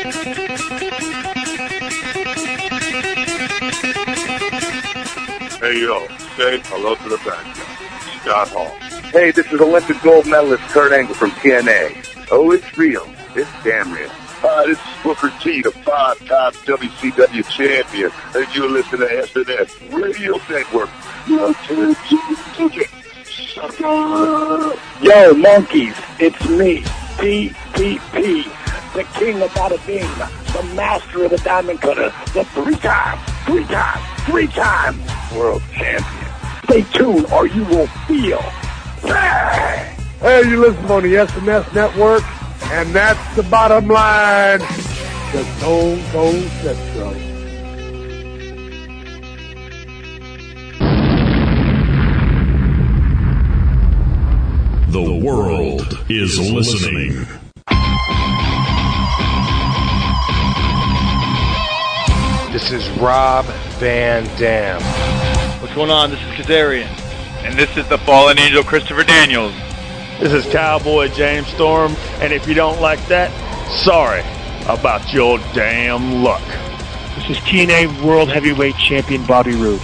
Hey, yo, say hello to the band. Scott Hall. Hey, this is Olympic gold medalist Kurt Angle from TNA. Oh, it's real. It's damn real. Hi, this is Booker T, the 5-time WCW champion, and you're listening to SNS Radio Network. Yo, monkeys, it's me, TPP, the king of bada bing, the master of the diamond cutter, the three-time world champion. Stay tuned or you will feel. Hey, you listen on the SNS Network, and that's the bottom line. The Stone Cold Central. The world is listening. This is Rob Van Dam. What's going on? This is Kazarian. And this is the Fallen Angel Christopher Daniels. This is Cowboy James Storm. And if you don't like that, sorry about your damn luck. This is TNA World Heavyweight Champion Bobby Roode.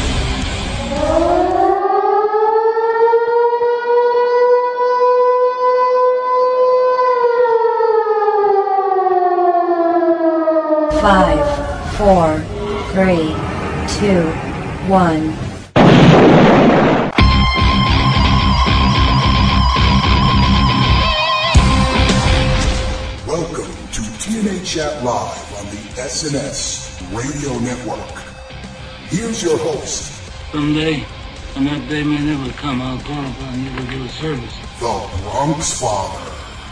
Five, 4, 3, 2, 1. Welcome to TNA Chat Live on the SNS Radio Network. Here's your host. Someday, when that day may never come, I'll call upon you to do a service. The Bronx Father.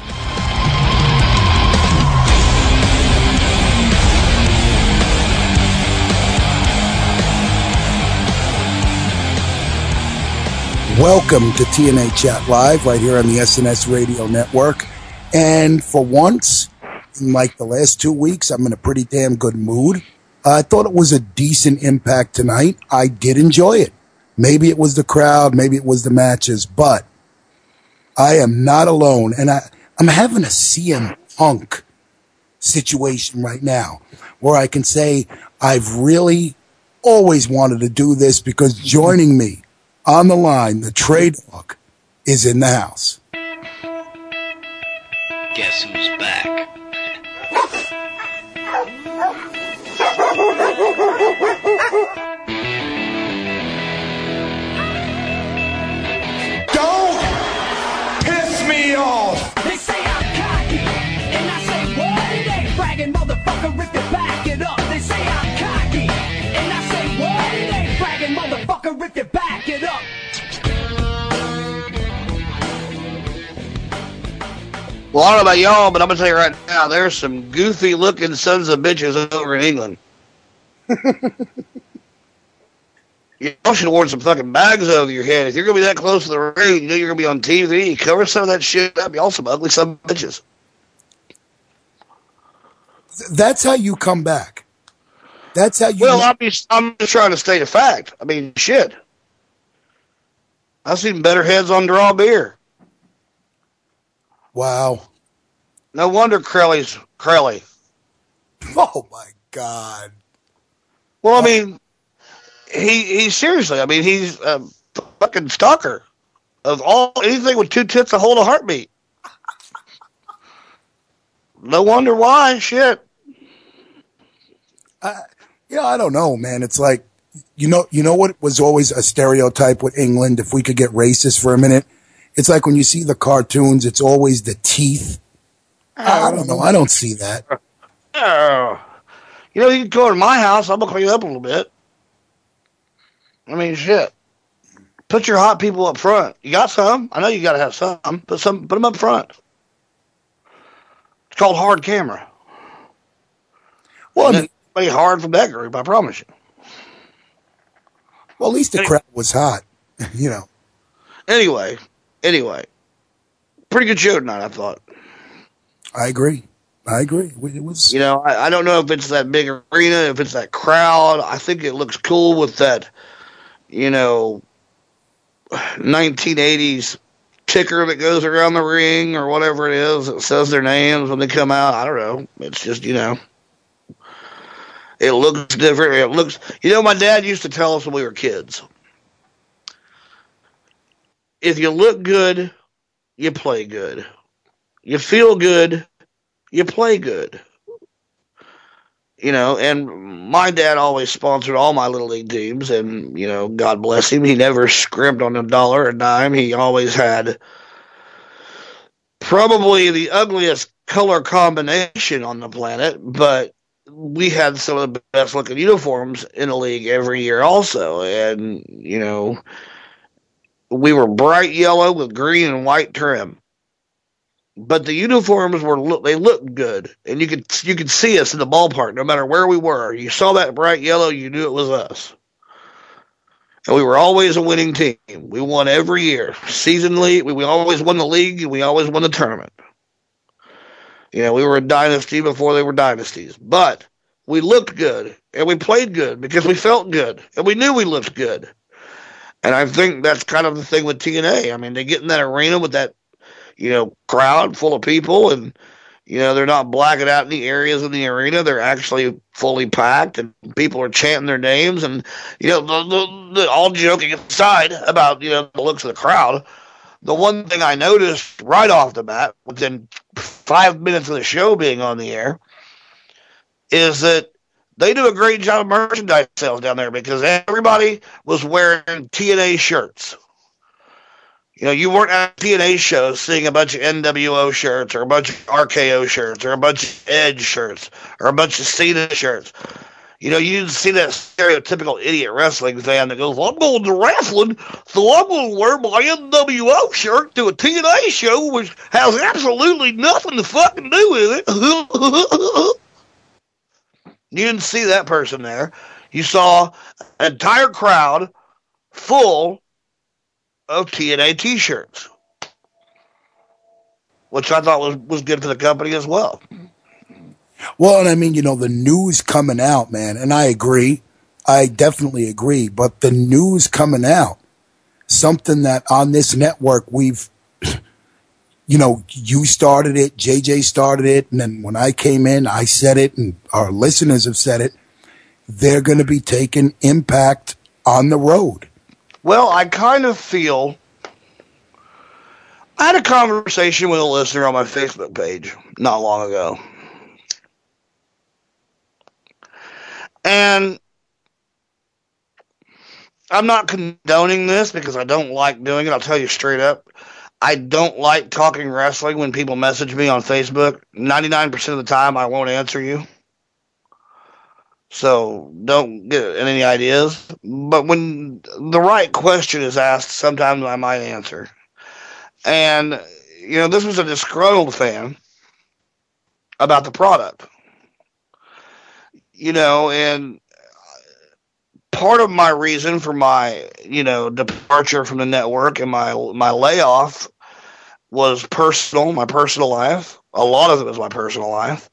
Welcome to TNA Chat Live right here on the SNS Radio Network. And for once, in like the last 2 weeks, I'm in a pretty damn good mood. I thought it was a decent Impact tonight. I did enjoy it. Maybe it was the crowd, maybe it was the matches, but I am not alone. And I'm having a CM Punk situation right now where I can say I've really always wanted to do this because joining me on the line, the Trade Dog is in the house. Guess who's back? Don't piss me off! They say I'm cocky, and I say what? It ain't bragging, motherfucker, if you back it up. They say I'm cocky, and I say what? It ain't bragging, motherfucker, if you back it up. Well, I don't know about y'all, but I'm going to tell you right now, there's some goofy-looking sons of bitches over in England. Y'all should have worn some fucking bags over your head. If you're going to be that close to the ring, you know you're going to be on TV. Cover some of that shit up. Y'all some ugly son of bitches. That's how you come back. That's how you... Well, I'm just trying to state a fact. I mean, shit. I've seen better heads on draw beer. Wow. No wonder Crowley. Oh, my God. Well, I mean, he's seriously, I mean, he's a fucking stalker of anything with two tits to hold a heartbeat. No wonder why, shit. I don't know, man. It's like, you know what was always a stereotype with England, if we could get racist for a minute? It's like when you see the cartoons, it's always the teeth. I don't know. I don't see that. Oh. You know, you can go to my house. I'm going to clean you up a little bit. I mean, shit. Put your hot people up front. You got some? I know you got to have some. Put them up front. It's called hard camera. Well, be hard from that group, I promise you. Well, at least the crowd was hot, you know. Anyway, pretty good show tonight, I thought. I agree. It was, you know, I don't know if it's that big arena, if it's that crowd. I think it looks cool with that, you know, 1980s ticker that goes around the ring or whatever it is that says their names when they come out. I don't know. It's just, you know, it looks different. It looks, you know, my dad used to tell us when we were kids, if you look good, you play good. You feel good, you play good. You know, and my dad always sponsored all my Little League teams, and, you know, God bless him. He never scrimped on a dollar or a dime. He always had probably the ugliest color combination on the planet, but we had some of the best looking uniforms in the league every year also. And, you know, we were bright yellow with green and white trim. But the uniforms they looked good, and you could see us in the ballpark no matter where we were. You saw that bright yellow, you knew it was us. And we were always a winning team. We won every year. Seasonally, we always won the league, and we always won the tournament. You know, we were a dynasty before they were dynasties. But we looked good, and we played good because we felt good, and we knew we looked good. And I think that's kind of the thing with TNA. I mean, they get in that arena with that, you know, crowd full of people, and, you know, they're not blacking out in the areas in the arena. They're actually fully packed, and people are chanting their names. And, you know, the all joking aside about, you know, the looks of the crowd, the one thing I noticed right off the bat, within 5 minutes of the show being on the air, is that they do a great job of merchandise sales down there because everybody was wearing TNA shirts. You know, you weren't at a TNA show seeing a bunch of NWO shirts or a bunch of RKO shirts or a bunch of Edge shirts or a bunch of Cena shirts. You know, you didn't see that stereotypical idiot wrestling fan that goes, well, I'm going to wrestling, so I'm going to wear my NWO shirt to a TNA show, which has absolutely nothing to fucking do with it. You didn't see that person there. You saw an entire crowd full of TNA t-shirts, which I thought was good for the company as well. Well, and I mean, you know, the news coming out, man, and I agree. I definitely agree. But the news coming out, something that on this network we've, you know, you started it, JJ started it, and then when I came in, I said it, and our listeners have said it, they're going to be taking Impact on the road. Well, I kind of feel, I had a conversation with a listener on my Facebook page not long ago. And I'm not condoning this because I don't like doing it. I'll tell you straight up. I don't like talking wrestling when people message me on Facebook. 99% of the time, I won't answer you. So don't get any ideas. But when the right question is asked, sometimes I might answer. And, you know, this was a disgruntled fan about the product. You know, and part of my reason for my, you know, departure from the network and my layoff was personal, my personal life. A lot of it was my personal life.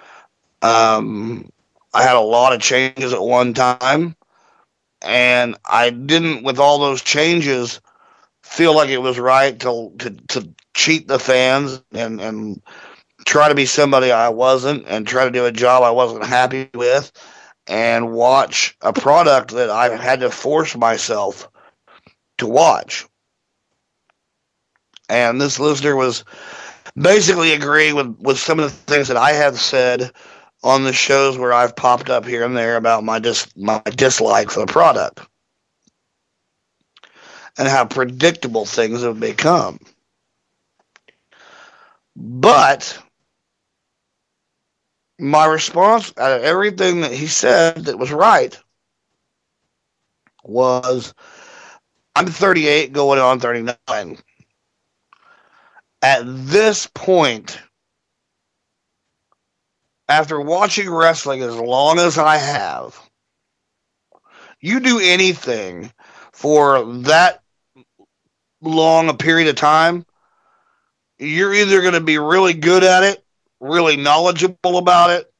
I had a lot of changes at one time, and I didn't, with all those changes, feel like it was right to cheat the fans and try to be somebody I wasn't and try to do a job I wasn't happy with and watch a product that I had to force myself to watch. And this listener was basically agreeing with some of the things that I have said on the shows where I've popped up here and there about my dislike for the product and how predictable things have become. But my response out of everything that he said that was right was, I'm 38 going on 39. At this point, after watching wrestling as long as I have, you do anything for that long a period of time, you're either going to be really good at it, really knowledgeable about it,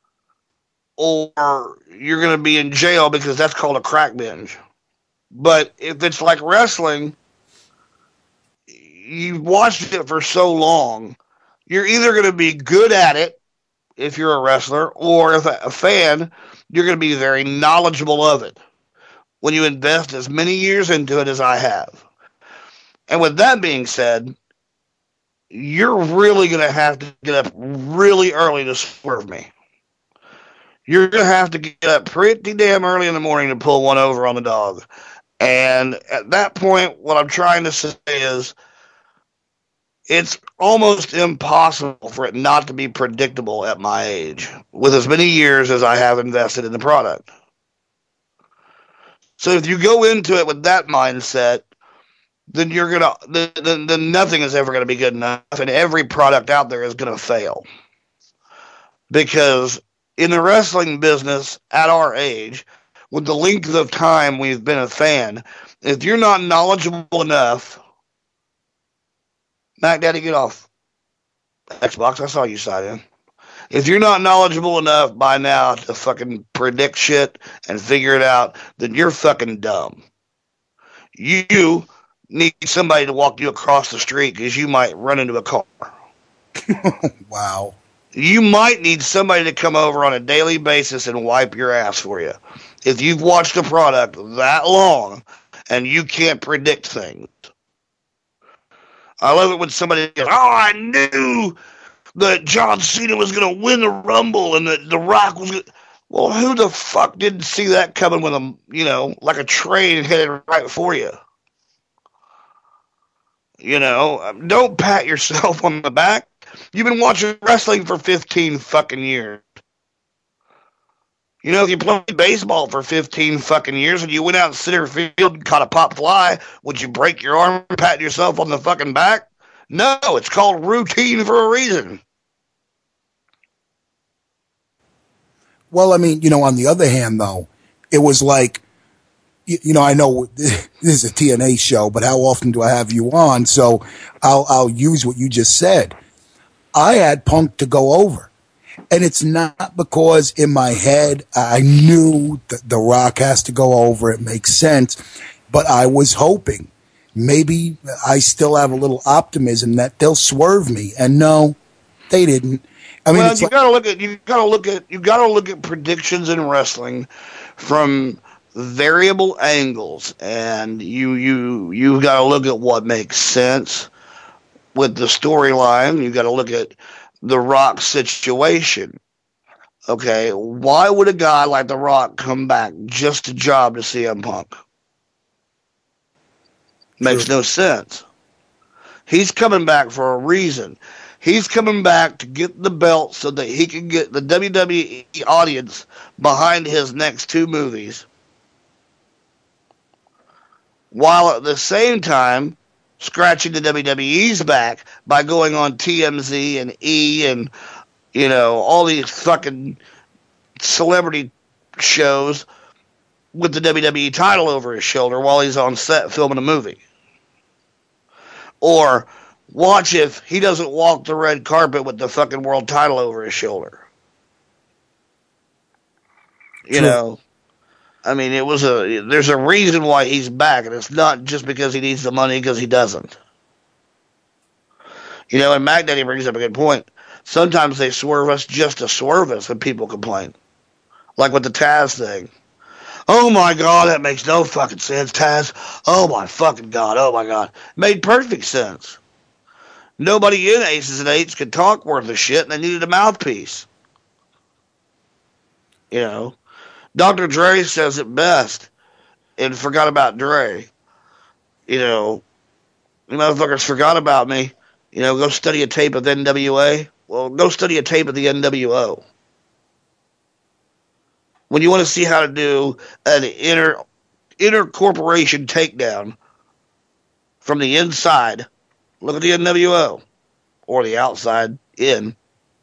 or you're going to be in jail because that's called a crack binge. But if it's like wrestling, you've watched it for so long, you're either going to be good at it if you're a wrestler, or if a fan, you're going to be very knowledgeable of it when you invest as many years into it as I have. And with that being said, you're really going to have to get up really early to swerve me. You're going to have to get up pretty damn early in the morning to pull one over on the dog. And at that point, what I'm trying to say is it's almost impossible for it not to be predictable at my age, with as many years as I have invested in the product. So if you go into it with that mindset, then then nothing is ever going to be good enough, and every product out there is going to fail. Because in the wrestling business, at our age, with the length of time we've been a fan, if you're not knowledgeable enough, Mac Daddy, get off Xbox. I saw you sign in. If you're not knowledgeable enough by now to fucking predict shit and figure it out, then you're fucking dumb. You need somebody to walk you across the street because you might run into a car. Wow. You might need somebody to come over on a daily basis and wipe your ass for you. If you've watched a product that long and you can't predict things. I love it when somebody goes, oh, I knew that John Cena was going to win the Rumble and that The Rock was going to... Well, who the fuck didn't see that coming with a, like a train headed right for you? Don't pat yourself on the back. You've been watching wrestling for 15 fucking years. If you played baseball for 15 fucking years and you went out in center field and caught a pop fly, would you break your arm and pat yourself on the fucking back? No, it's called routine for a reason. Well, I mean, on the other hand, though, it was like, I know this is a TNA show, but how often do I have you on? So I'll use what you just said. I had Punk to go over. And it's not because in my head I knew that The Rock has to go over. It makes sense. But I was hoping maybe I still have a little optimism that they'll swerve me. And no, they didn't. I mean, you gotta look at predictions in wrestling from variable angles, and you gotta look at what makes sense with the storyline. You gotta look at The Rock's situation. Okay, why would a guy like The Rock come back just to job to CM Punk? Makes no sense. He's coming back for a reason. He's coming back to get the belt so that he can get the WWE audience behind his next two movies, while at the same time scratching the WWE's back by going on TMZ and E and, all these fucking celebrity shows with the WWE title over his shoulder while he's on set filming a movie. Or watch if he doesn't walk the red carpet with the fucking world title over his shoulder. I mean, there's a reason why he's back, and it's not just because he needs the money, because he doesn't. And Mac Daddy brings up a good point. Sometimes they swerve us just to swerve us when people complain. Like with the Taz thing. Oh my God, that makes no fucking sense, Taz. Oh my fucking God, oh my God. Made perfect sense. Nobody in Aces and Eights could talk worth of shit, and they needed a mouthpiece. Dr. Dre says it best, and forgot about Dre. You motherfuckers forgot about me. Go study a tape of NWA. Well, go study a tape of the NWO. When you want to see how to do an inner corporation takedown from the inside, look at the NWO, or the outside in.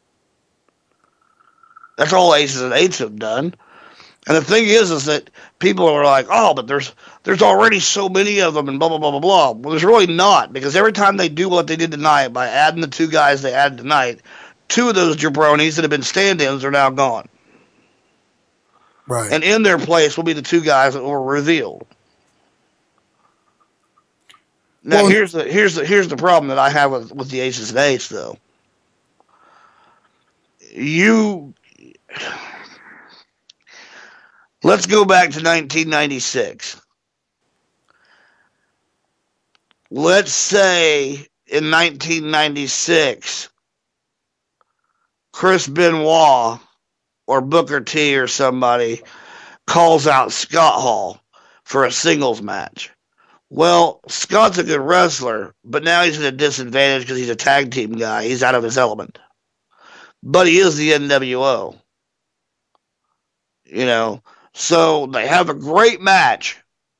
That's all Aces and Eights have done. And the thing is that people are like, oh, but there's already so many of them and blah, blah, blah, blah, blah. Well, there's really not, because every time they do what they did tonight by adding the two guys they added tonight, two of those jabronis that have been stand-ins are now gone. Right. And in their place will be the two guys that were revealed. Now, here's the problem that I have with the Aces and Eights, though. Let's go back to 1996. Let's say in 1996, Chris Benoit or Booker T or somebody calls out Scott Hall for a singles match. Well, Scott's a good wrestler, but now he's at a disadvantage because he's a tag team guy. He's out of his element. But he is the NWO. You know, so they have a great match,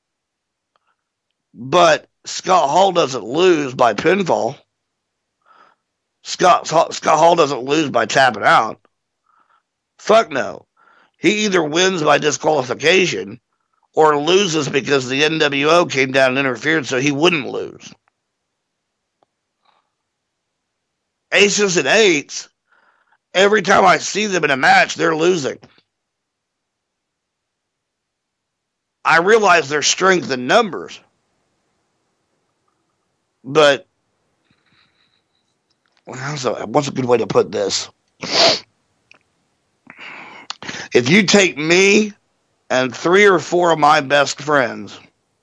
but Scott Hall doesn't lose by pinfall. Scott Hall doesn't lose by tapping out. Fuck no. He either wins by disqualification or loses because the NWO came down and interfered so he wouldn't lose. Aces and Eights, every time I see them in a match, they're losing. I realize their strength in numbers, but what's a good way to put this? If you take me and 3 or 4 of my best friends,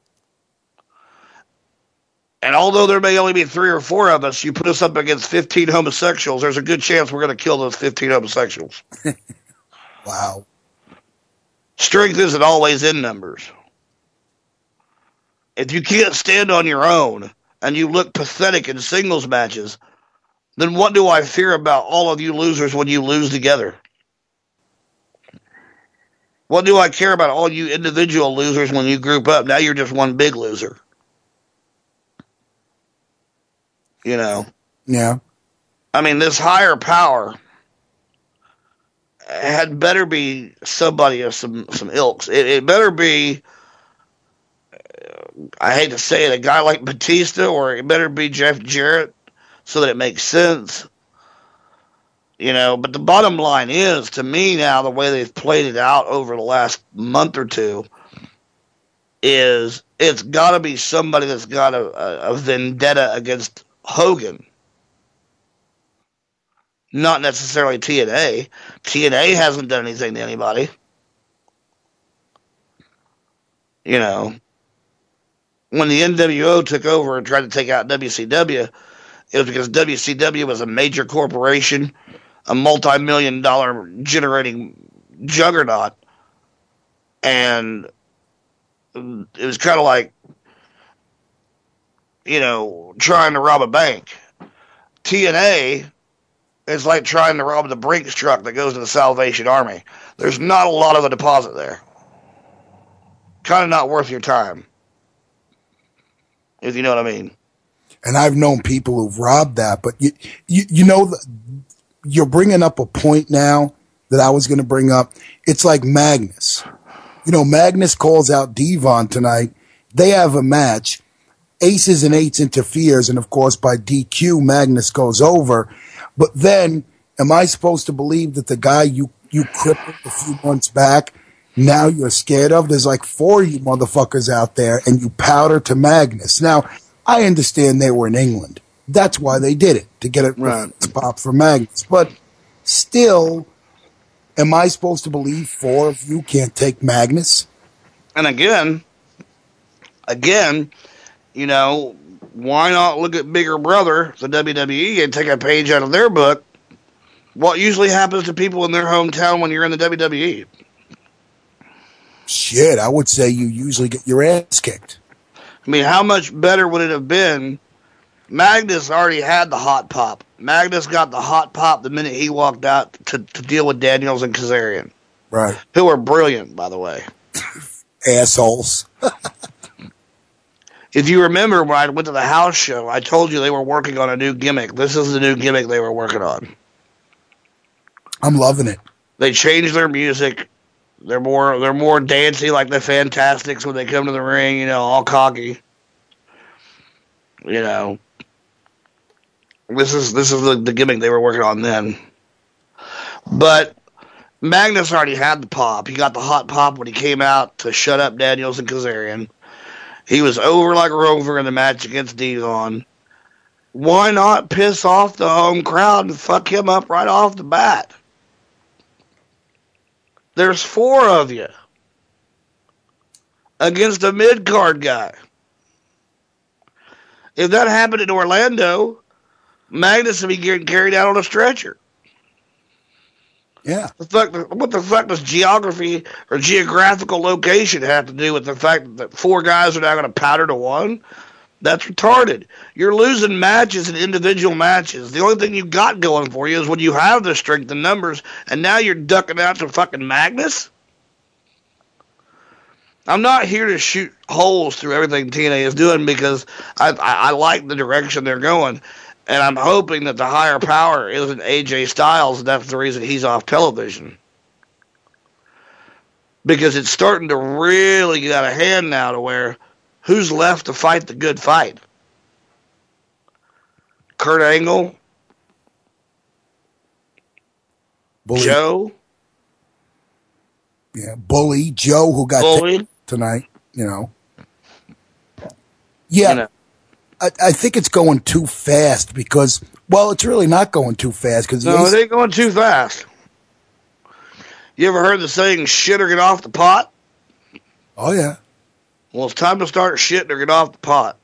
and although there may only be 3 or 4 of us, you put us up against 15 homosexuals, there's a good chance we're going to kill those 15 homosexuals. Wow. Strength isn't always in numbers. If you can't stand on your own and you look pathetic in singles matches, then what do I fear about all of you losers when you lose together? What do I care about all you individual losers when you group up? Now you're just one big loser. You know? Yeah. I mean, this higher power had better be somebody of some ilks. It better be, I hate to say it, a guy like Batista, or it better be Jeff Jarrett so that it makes sense. You know, but the bottom line is, to me now, the way they've played it out over the last month or two is it's got to be somebody that's got a vendetta against Hogan. Not necessarily TNA. TNA hasn't done anything to anybody. You know, when the NWO took over and tried to take out WCW, it was because WCW was a major corporation, a multi-million-dollar generating juggernaut, and it was kind of like, you know, trying to rob a bank. TNA is like trying to rob the Brinks truck that goes to the Salvation Army. There's not a lot of a deposit there. Kind of not worth your time, if you know what I mean. And I've known people who've robbed that, but you know, you're bringing up a point now that I was going to bring up. It's like Magnus. You know, Magnus calls out Devon tonight. They have a match. Aces and Eights interferes, and of course by DQ, Magnus goes over. But then, am I supposed to believe that the guy you crippled a few months back, now you're scared of? There's like 4 of you motherfuckers out there, and you powder to Magnus. Now, I understand they were in England. That's why they did it, to get it right. Pop for Magnus. But still, am I supposed to believe 4 of you can't take Magnus? And again, you know, why not look at Bigger Brother, the WWE, and take a page out of their book? What usually happens to people in their hometown when you're in the WWE? Shit, I would say you usually get your ass kicked. I mean, how much better would it have been? Magnus already had the hot pop. Magnus got the hot pop the minute he walked out to deal with Daniels and Kazarian. Right. Who are brilliant, by the way. Assholes. If you remember when I went to the house show, I told you they were working on a new gimmick. This is the new gimmick they were working on. I'm loving it. They changed their music. They're more dancey, like the Fantastics when they come to the ring, you know, all cocky. You know, this is the gimmick they were working on then. But Magnus already had the pop. He got the hot pop when he came out to shut up Daniels and Kazarian. He was over like Rover in the match against Devon. Why not piss off the home crowd and fuck him up right off the bat? There's 4 of you against a mid-card guy. If that happened in Orlando, Magnus would be getting carried out on a stretcher. Yeah. What the fuck does geography or geographical location have to do with the fact that 4 guys are now going to powder to 1? That's retarded. You're losing matches in individual matches. The only thing you got going for you is when you have the strength in numbers, and now you're ducking out to fucking Magnus? I'm not here to shoot holes through everything TNA is doing because I like the direction they're going. And I'm hoping that the higher power isn't AJ Styles, and that's the reason he's off television. Because it's starting to really get out of hand now to where who's left to fight the good fight? Kurt Angle? Bully. Joe? Yeah, Bully. Joe, who got Bully tonight, you know. Yeah. You know. I think it's going too fast because, well, it's really not going too fast. No, it ain't going too fast. You ever heard the saying, shit or get off the pot? Oh, yeah. Well, it's time to start shitting or get off the pot.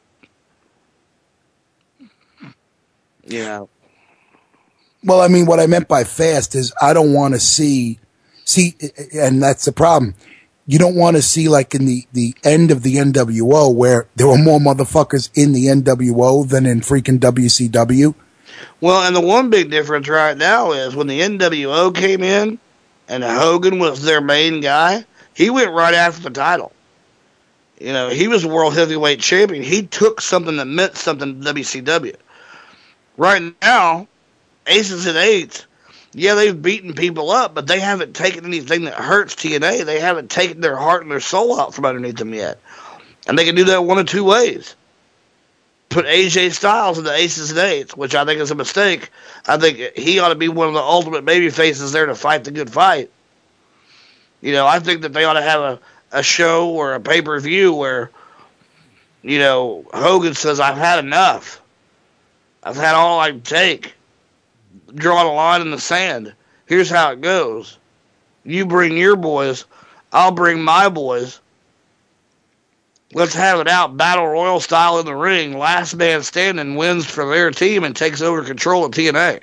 Yeah. Well, I mean, what I meant by fast is I don't want to see, and that's the problem. You don't want to see like in the end of the NWO where there were more motherfuckers in the NWO than in freaking WCW. Well, and the one big difference right now is when the NWO came in and Hogan was their main guy, he went right after the title. You know, he was the World Heavyweight Champion. He took something that meant something to WCW. Right now, Aces and Eights, yeah, they've beaten people up, but they haven't taken anything that hurts TNA. They haven't taken their heart and their soul out from underneath them yet. And they can do that one of 2 ways. Put AJ Styles in the Aces and Eights, which I think is a mistake. I think he ought to be one of the ultimate baby faces there to fight the good fight. You know, I think that they ought to have a show or a pay-per-view where, you know, Hogan says, I've had enough. I've had all I can take. Draw a line in the sand. Here's how it goes. You bring your boys. I'll bring my boys. Let's have it out battle royal style in the ring. Last man standing wins for their team and takes over control of TNA.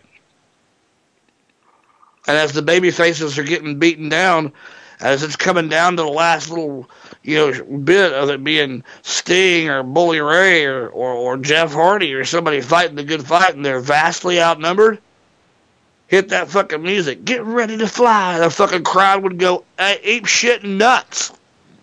And as the baby faces are getting beaten down, as it's coming down to the last little, you know, bit of it being Sting or Bully Ray or Jeff Hardy or somebody fighting the good fight and they're vastly outnumbered, hit that fucking music. Get ready to fly. The fucking crowd would go ape shit nuts.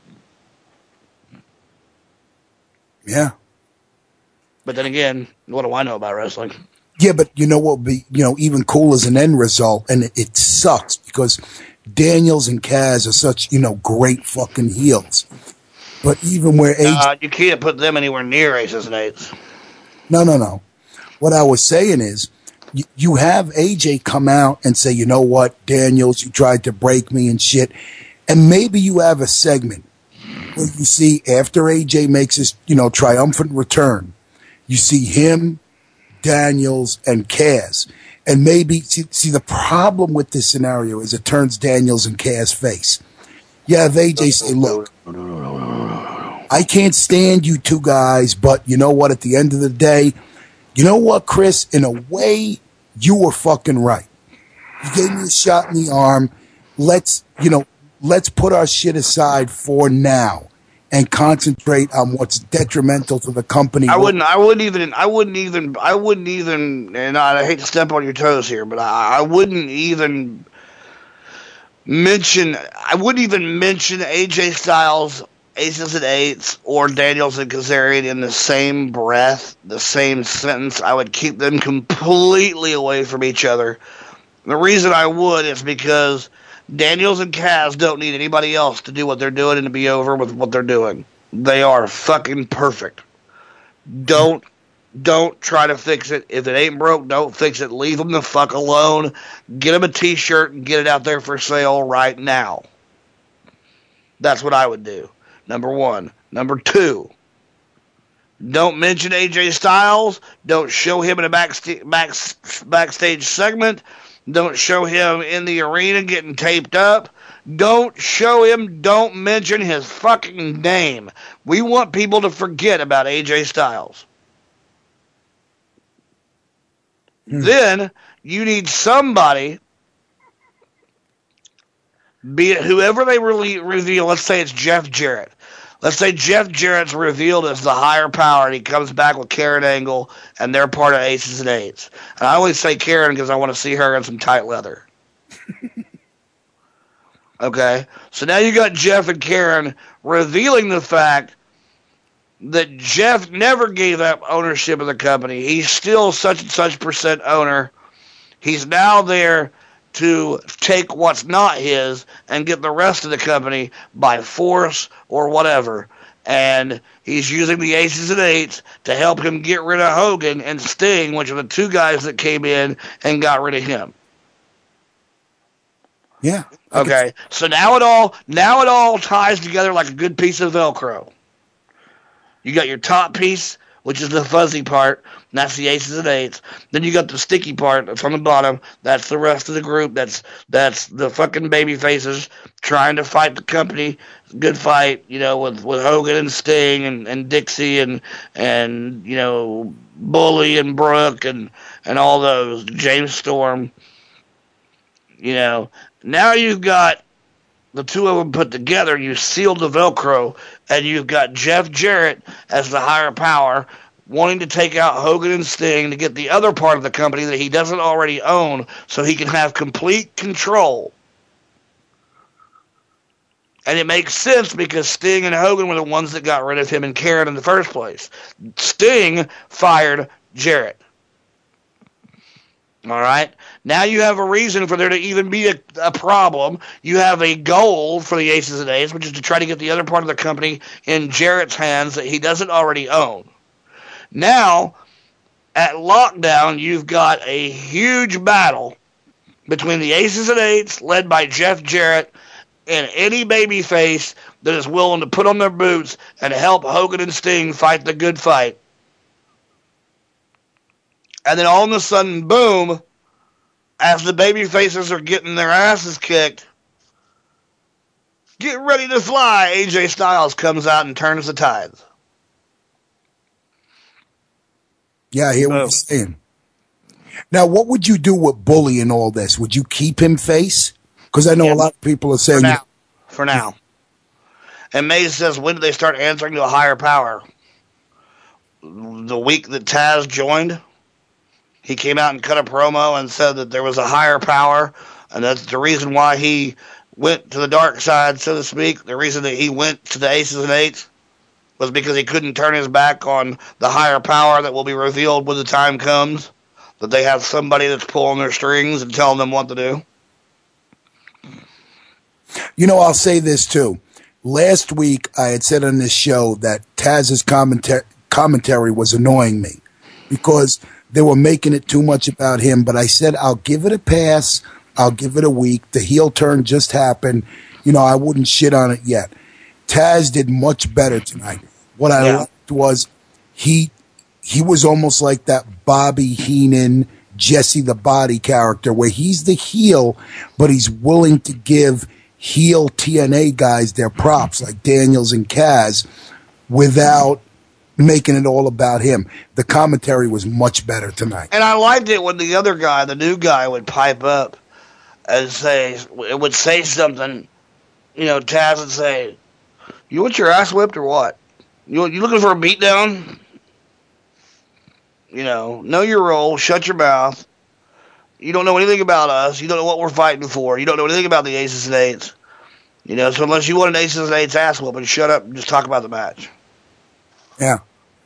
Yeah. But then again, what do I know about wrestling? Yeah, but you know what would be, you know, even cool as an end result, and it sucks because Daniels and Kaz are such, you know, great fucking heels. But even where you can't put them anywhere near Aces and Eights. No. What I was saying is, you have AJ come out and say, you know what, Daniels, you tried to break me and shit. And maybe you have a segment where you see after AJ makes his, you know, triumphant return, you see him, Daniels, and Kaz. And maybe, see the problem with this scenario is it turns Daniels and Kaz face. You have AJ say, look, I can't stand you 2 guys, but you know what, at the end of the day, you know what, Chris? In a way, you were fucking right. You gave me a shot in the arm. Let's put our shit aside for now and concentrate on what's detrimental to the company. I wouldn't even, and I hate to step on your toes here, but I wouldn't even mention AJ Styles, Aces and Eights, or Daniels and Kazarian in the same breath, the same sentence. I would keep them completely away from each other. The reason I would is because Daniels and Kaz don't need anybody else to do what they're doing and to be over with what they're doing. They are fucking perfect. Don't try to fix it. If it ain't broke, don't fix it. Leave them the fuck alone. Get them a t-shirt and get it out there for sale right now. That's what I would do. Number 1. Number 2, Don't mention AJ Styles. Don't show him in a backstage segment. Don't show him in the arena getting taped up. Don't show him. Don't mention his fucking name. We want people to forget about AJ Styles. Then you need somebody, be it whoever they really reveal. Let's say it's Jeff Jarrett. Let's say Jeff Jarrett's revealed as the higher power, and he comes back with Karen Angle, and they're part of Aces and Eights. And I always say Karen because I want to see her in some tight leather. Okay? So now you got Jeff and Karen revealing the fact that Jeff never gave up ownership of the company. He's still such and such % owner. He's now there to take what's not his and get the rest of the company by force or whatever. And he's using the Aces and Eights to help him get rid of Hogan and Sting, which are the two guys that came in and got rid of him. Yeah. Okay. So now it all ties together like a good piece of Velcro. You got your top piece, which is the fuzzy part, and that's the Aces and Eights. Then you got the sticky part that's on the bottom. That's the rest of the group. That's the fucking baby faces trying to fight the company. Good fight, with Hogan and Sting and Dixie and Bully and Brooke and all those. James Storm. Now you've got the two of them put together, you sealed the Velcro, and you've got Jeff Jarrett as the higher power, wanting to take out Hogan and Sting to get the other part of the company that he doesn't already own so he can have complete control. And it makes sense because Sting and Hogan were the ones that got rid of him and Karen in the first place. Sting fired Jarrett. All right? Now you have a reason for there to even be a problem. You have a goal for the Aces and Eights, which is to try to get the other part of the company in Jarrett's hands that he doesn't already own. Now, at Lockdown, you've got a huge battle between the Aces and Eights, led by Jeff Jarrett, and any babyface that is willing to put on their boots and help Hogan and Sting fight the good fight. And then all of a sudden, boom, as the baby faces are getting their asses kicked, get ready to fly, AJ Styles comes out and turns the tides. Yeah, I hear what you're saying. Now, what would you do with Bully in all this? Would you keep him face? Because I know a lot of people are saying... For now. And Mays says, when did they start answering to a higher power? The week that Taz joined? He came out and cut a promo and said that there was a higher power, and that's the reason why he went to the dark side, so to speak. The reason that he went to the Aces and Eights was because he couldn't turn his back on the higher power that will be revealed when the time comes, that they have somebody that's pulling their strings and telling them what to do. I'll say this too. Last week, I had said on this show that Taz's commentary was annoying me because they were making it too much about him, but I said, I'll give it a pass. I'll give it a week. The heel turn just happened. I wouldn't shit on it yet. Taz did much better tonight. What I liked was he was almost like that Bobby Heenan, Jesse the Body character where he's the heel, but he's willing to give heel TNA guys their props like Daniels and Kaz without making it all about him. The commentary was much better tonight. And I liked it when the other guy, the new guy, would pipe up and say something. Taz would say, "You want your ass whipped or what? You looking for a beatdown? Know your role, shut your mouth. You don't know anything about us. You don't know what we're fighting for. You don't know anything about the Aces and Eights. So unless you want an Aces and Eights ass whooping, shut up and just talk about the match." Yeah.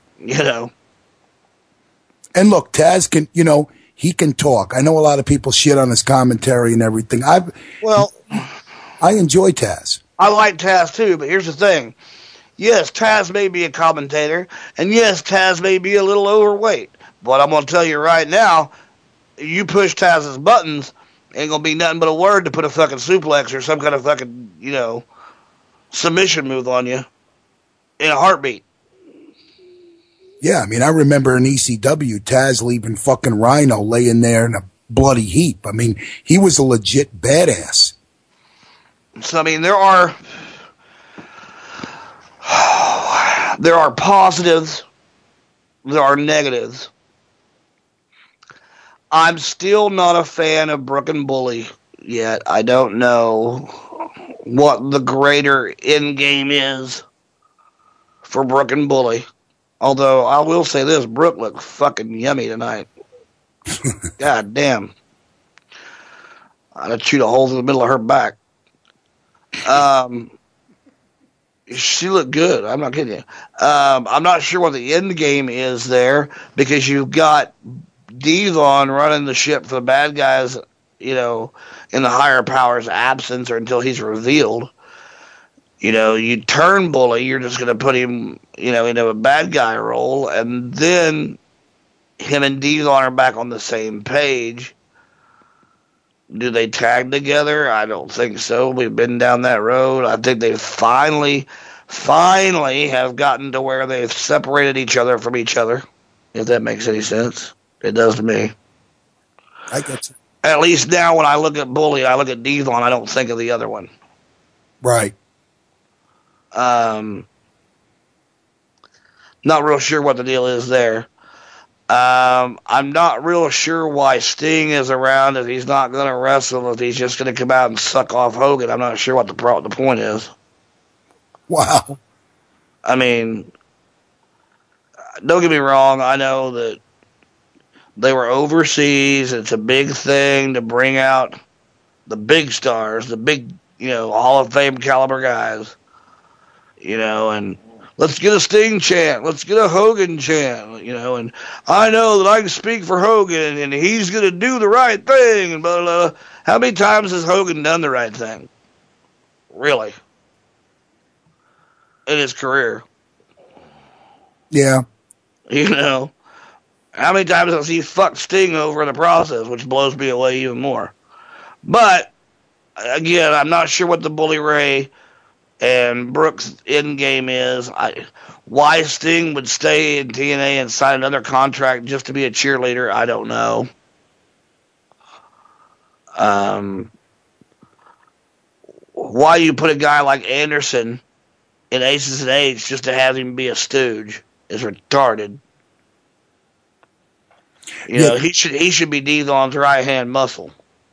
And look, Taz can, he can talk. I know a lot of people shit on his commentary and everything. I enjoy Taz. I like Taz too, but here's the thing. Yes, Taz may be a commentator, and yes, Taz may be a little overweight. But I'm going to tell you right now, you push Taz's buttons, ain't going to be nothing but a word to put a fucking suplex or some kind of fucking, submission move on you in a heartbeat. Yeah, I mean, I remember in ECW, Taz leaving fucking Rhino laying there in a bloody heap. I mean, he was a legit badass. So, I mean, there are positives, there are negatives. I'm still not a fan of Brooke and Bully yet. I don't know what the greater end game is for Brooke and Bully. Although, I will say this, Brooke looked fucking yummy tonight. God damn. I'd have chewed a hole in the middle of her back. She looked good. I'm not kidding you. I'm not sure what the end game is there, because you've got Devon running the ship for the bad guys, you know, in the higher powers' absence or until he's revealed. You know, you turn Bully, you're just going to put him, you know, into a bad guy role, and then him and Devon are back on the same page. Do they tag together? I don't think so. We've been down that road. I think they finally have gotten to where they've separated each other from each other, if that makes any sense. It does to me. I get you. At least now when I look at Bully, I look at Devon, I don't think of the other one. Right. Not real sure what the deal is there. I'm not real sure why Sting is around if he's not going to wrestle, if he's just going to come out and suck off Hogan. I'm not sure what the point is. Wow. I mean, don't get me wrong. I know that they were overseas. It's a big thing to bring out the big stars, the big, you know, Hall of Fame caliber guys, you know, and let's get a Sting chant. Let's get a Hogan chant, you know, and I know that I can speak for Hogan and he's going to do the right thing. And blah, blah, blah. How many times has Hogan done the right thing? Really? In his career. Yeah. You know, how many times has he fucked Sting over in the process, which blows me away even more. But, again, I'm not sure what the Bully Ray and Brooks' end game is. Why Sting would stay in TNA and sign another contract just to be a cheerleader, I don't know. Why you put a guy like Anderson in Aces and Eights just to have him be a stooge is retarded. You know, he should be Devon's right hand muscle.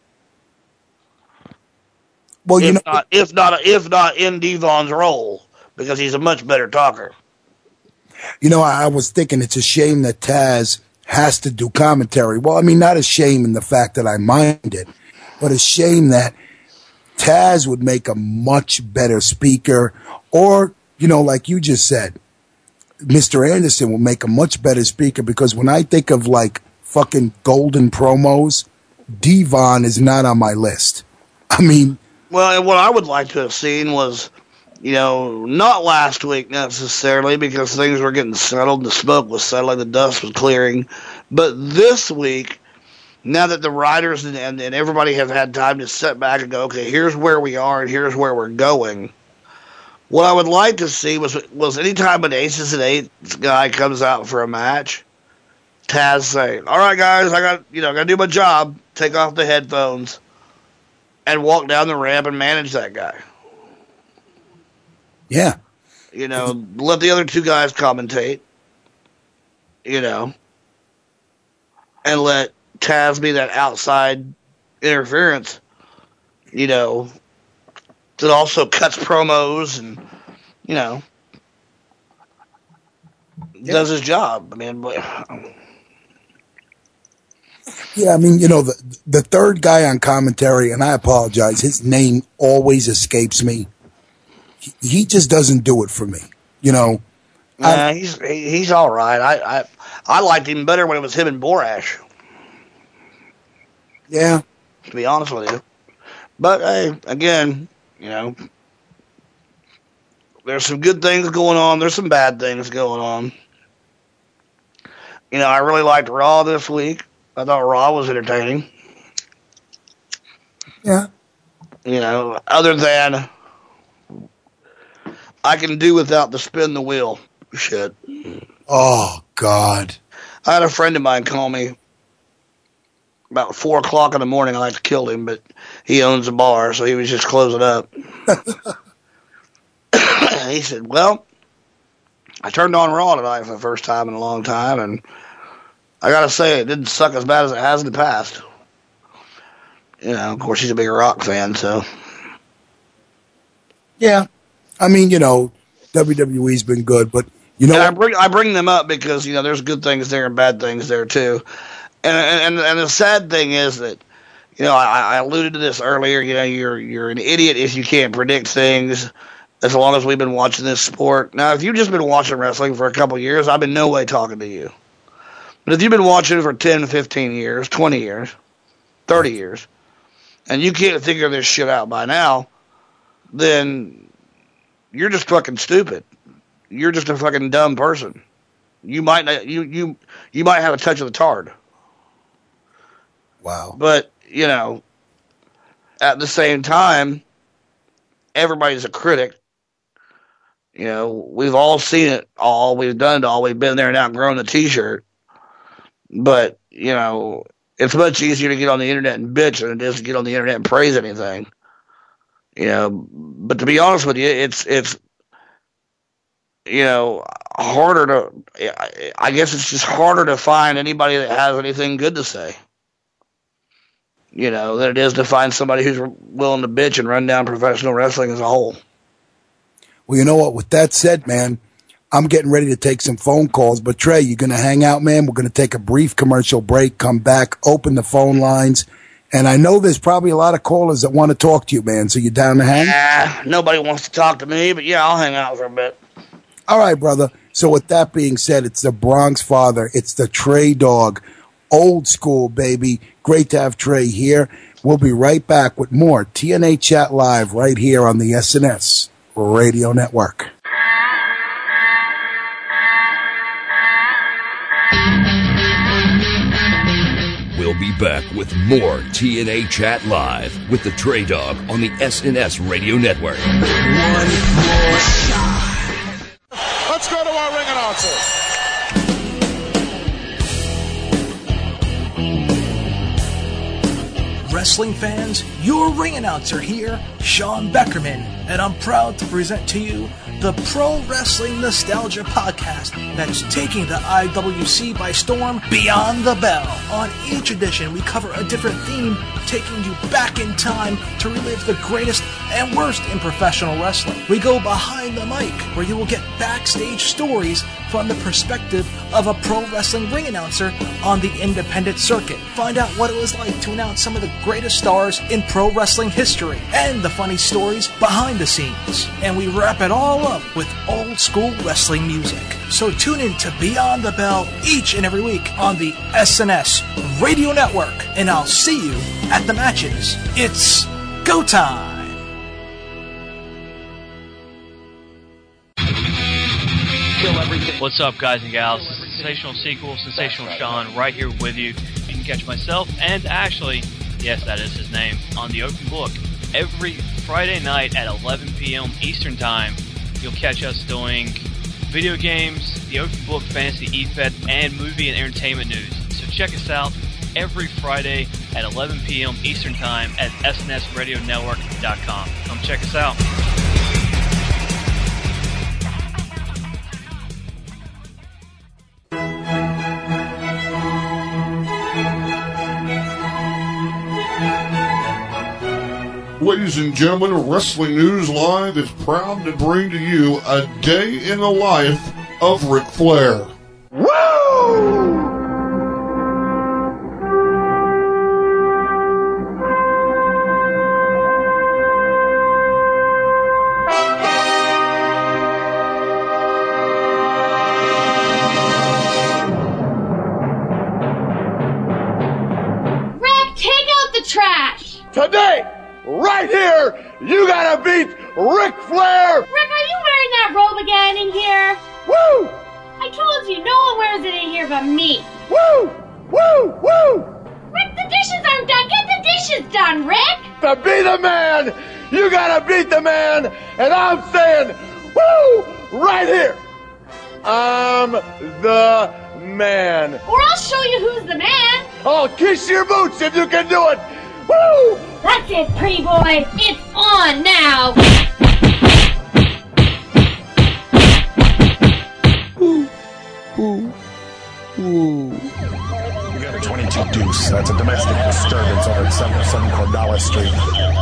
Well, if not in Devon's role, because he's a much better talker. You know, I was thinking it's a shame that Taz has to do commentary. Well, I mean, not a shame in the fact that I mind it, but a shame that Taz would make a much better speaker, or, you know, like you just said, Mr. Anderson will make a much better speaker, because when I think of like fucking golden promos, Devon is not on my list. I mean, well, and what I would like to have seen was, you know, not last week necessarily, because things were getting settled, the smoke was settling, the dust was clearing, but this week, now that the writers and everybody have had time to sit back and go, okay, here's where we are and here's where we're going. What I would like to see was any time an Aces and Eights guy comes out for a match, Taz saying, all right, guys, I got to do my job, take off the headphones, and walk down the ramp and manage that guy. Yeah. You know, let the other two guys commentate, you know, and let Taz be that outside interference, you know, that also cuts promos and, you know, does his job. I mean, yeah, I mean, you know, the third guy on commentary, and I apologize, his name always escapes me. He just doesn't do it for me, you know. He's all right. I liked him better when it was him and Borash. Yeah. To be honest with you. But, hey, again, you know, there's some good things going on. There's some bad things going on. You know, I really liked Raw this week. I thought Raw was entertaining. Yeah. You know, other than I can do without the spin the wheel shit. Oh, God. I had a friend of mine call me about 4 o'clock in the morning. I like to kill him, but he owns a bar, so he was just closing up. He said, well, I turned on Raw tonight for the first time in a long time, and I got to say, it didn't suck as bad as it has in the past. You know, of course, he's a bigger Rock fan, so. Yeah. I mean, you know, WWE's been good, but, you know. And I bring them up because, you know, there's good things there and bad things there, too. And the sad thing is that, you know, I alluded to this earlier, you know, you're an idiot if you can't predict things as long as we've been watching this sport. Now, if you've just been watching wrestling for a couple of years, I'm in no way talking to you. But if you've been watching for 10, 15 years, 20 years, 30 years, and you can't figure this shit out by now, then you're just fucking stupid. You're just a fucking dumb person. You might not, you might have a touch of the tard. Wow. But, you know, at the same time, everybody's a critic. You know, we've all seen it all. We've done it all. We've been there and outgrown the T-shirt. But, you know, it's much easier to get on the internet and bitch than it is to get on the internet and praise anything. You know, but to be honest with you, it's you know, harder to, I guess it's just harder to find anybody that has anything good to say. You know, than it is to find somebody who's willing to bitch and run down professional wrestling as a whole. Well, you know what? With that said, man, I'm getting ready to take some phone calls. But, Trey, you going to hang out, man? We're going to take a brief commercial break, come back, open the phone lines. And I know there's probably a lot of callers that want to talk to you, man. So you down to hang? Nobody wants to talk to me, but, yeah, I'll hang out for a bit. All right, brother. So with that being said, it's the Bronx Father. It's the Trey Dog. Old school, baby. Great to have Trey here. We'll be right back with more TNA Chat Live right here on the SNS Radio Network. We'll be back with more TNA Chat Live with the Trey Dog on the SNS Radio Network. One more shot. Let's go to our ring announcer. Wrestling fans, your ring announcer here, Sean Beckerman, and I'm proud to present to you the Pro Wrestling Nostalgia Podcast that is taking the IWC by storm, Beyond the Bell. On each edition, we cover a different theme, taking you back in time to relive the greatest and worst in professional wrestling. We go behind the mic, where you will get backstage stories from the perspective of a pro wrestling ring announcer on the independent circuit. Find out what it was like to announce some of the greatest stars in pro wrestling history and the funny stories behind the scenes. And we wrap it all up with old school wrestling music. So tune in to Beyond the Bell each and every week on the SNS Radio Network, and I'll see you at the matches. It's go time! What's up, guys and gals? Sensational Sequel, Sensational Sean, right here with you. You can catch myself and Ashley, yes, that is his name, on the Open Book every Friday night at 11 p.m. Eastern Time. You'll catch us doing video games, the Open Book, Fantasy eFed, and movie and entertainment news. So check us out every Friday at 11 p.m. Eastern Time at SNSRadioNetwork.com. Come check us out. Ladies and gentlemen, Wrestling News Live is proud to bring to you a day in the life of Ric Flair. Woo! Rick, take out the trash! Today, right here, you gotta beat Ric Flair! Rick, are you wearing that robe again in here? Woo! I told you, no one wears it in here but me. Woo! Woo! Woo! Rick, the dishes aren't done. Get the dishes done, Rick! To be the man, you gotta beat the man, and I'm saying, woo! Right here! I'm the man. Or I'll show you who's the man. I'll kiss your boots if you can do it. Woo! That's it, pretty boy. It's on now. We got a 22 deuce. That's a domestic disturbance over at 707 Cordalis Street.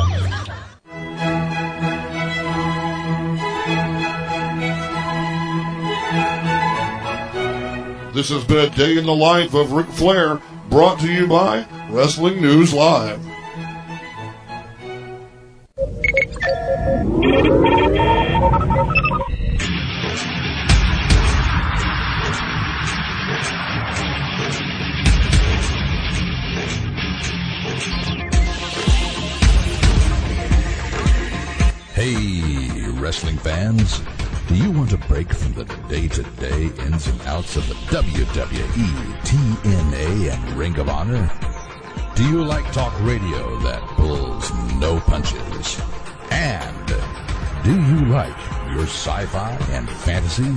This has been a day in the life of Ric Flair, brought to you by Wrestling News Live. Hey, wrestling fans. Do you want a break from the day-to-day ins and outs of the WWE, TNA, and Ring of Honor? Do you like talk radio that pulls no punches? And do you like your sci-fi and fantasy?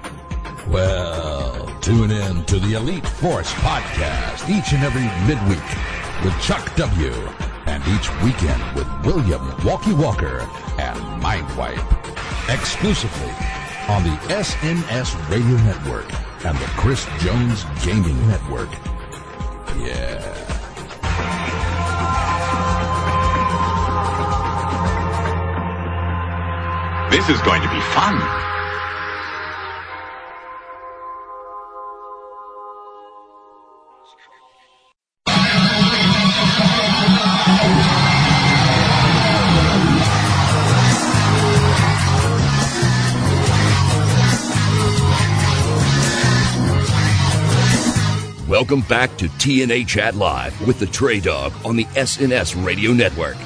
Well, tune in to the Elite Force podcast each and every midweek with Chuck W. and each weekend with William Walkie Walker and Mindwipe. Exclusively on the SNS Radio Network and the Chris Jones Gaming Network. Yeah. This is going to be fun. Welcome back to TNA Chat Live with the Trey Dog on the SNS Radio Network.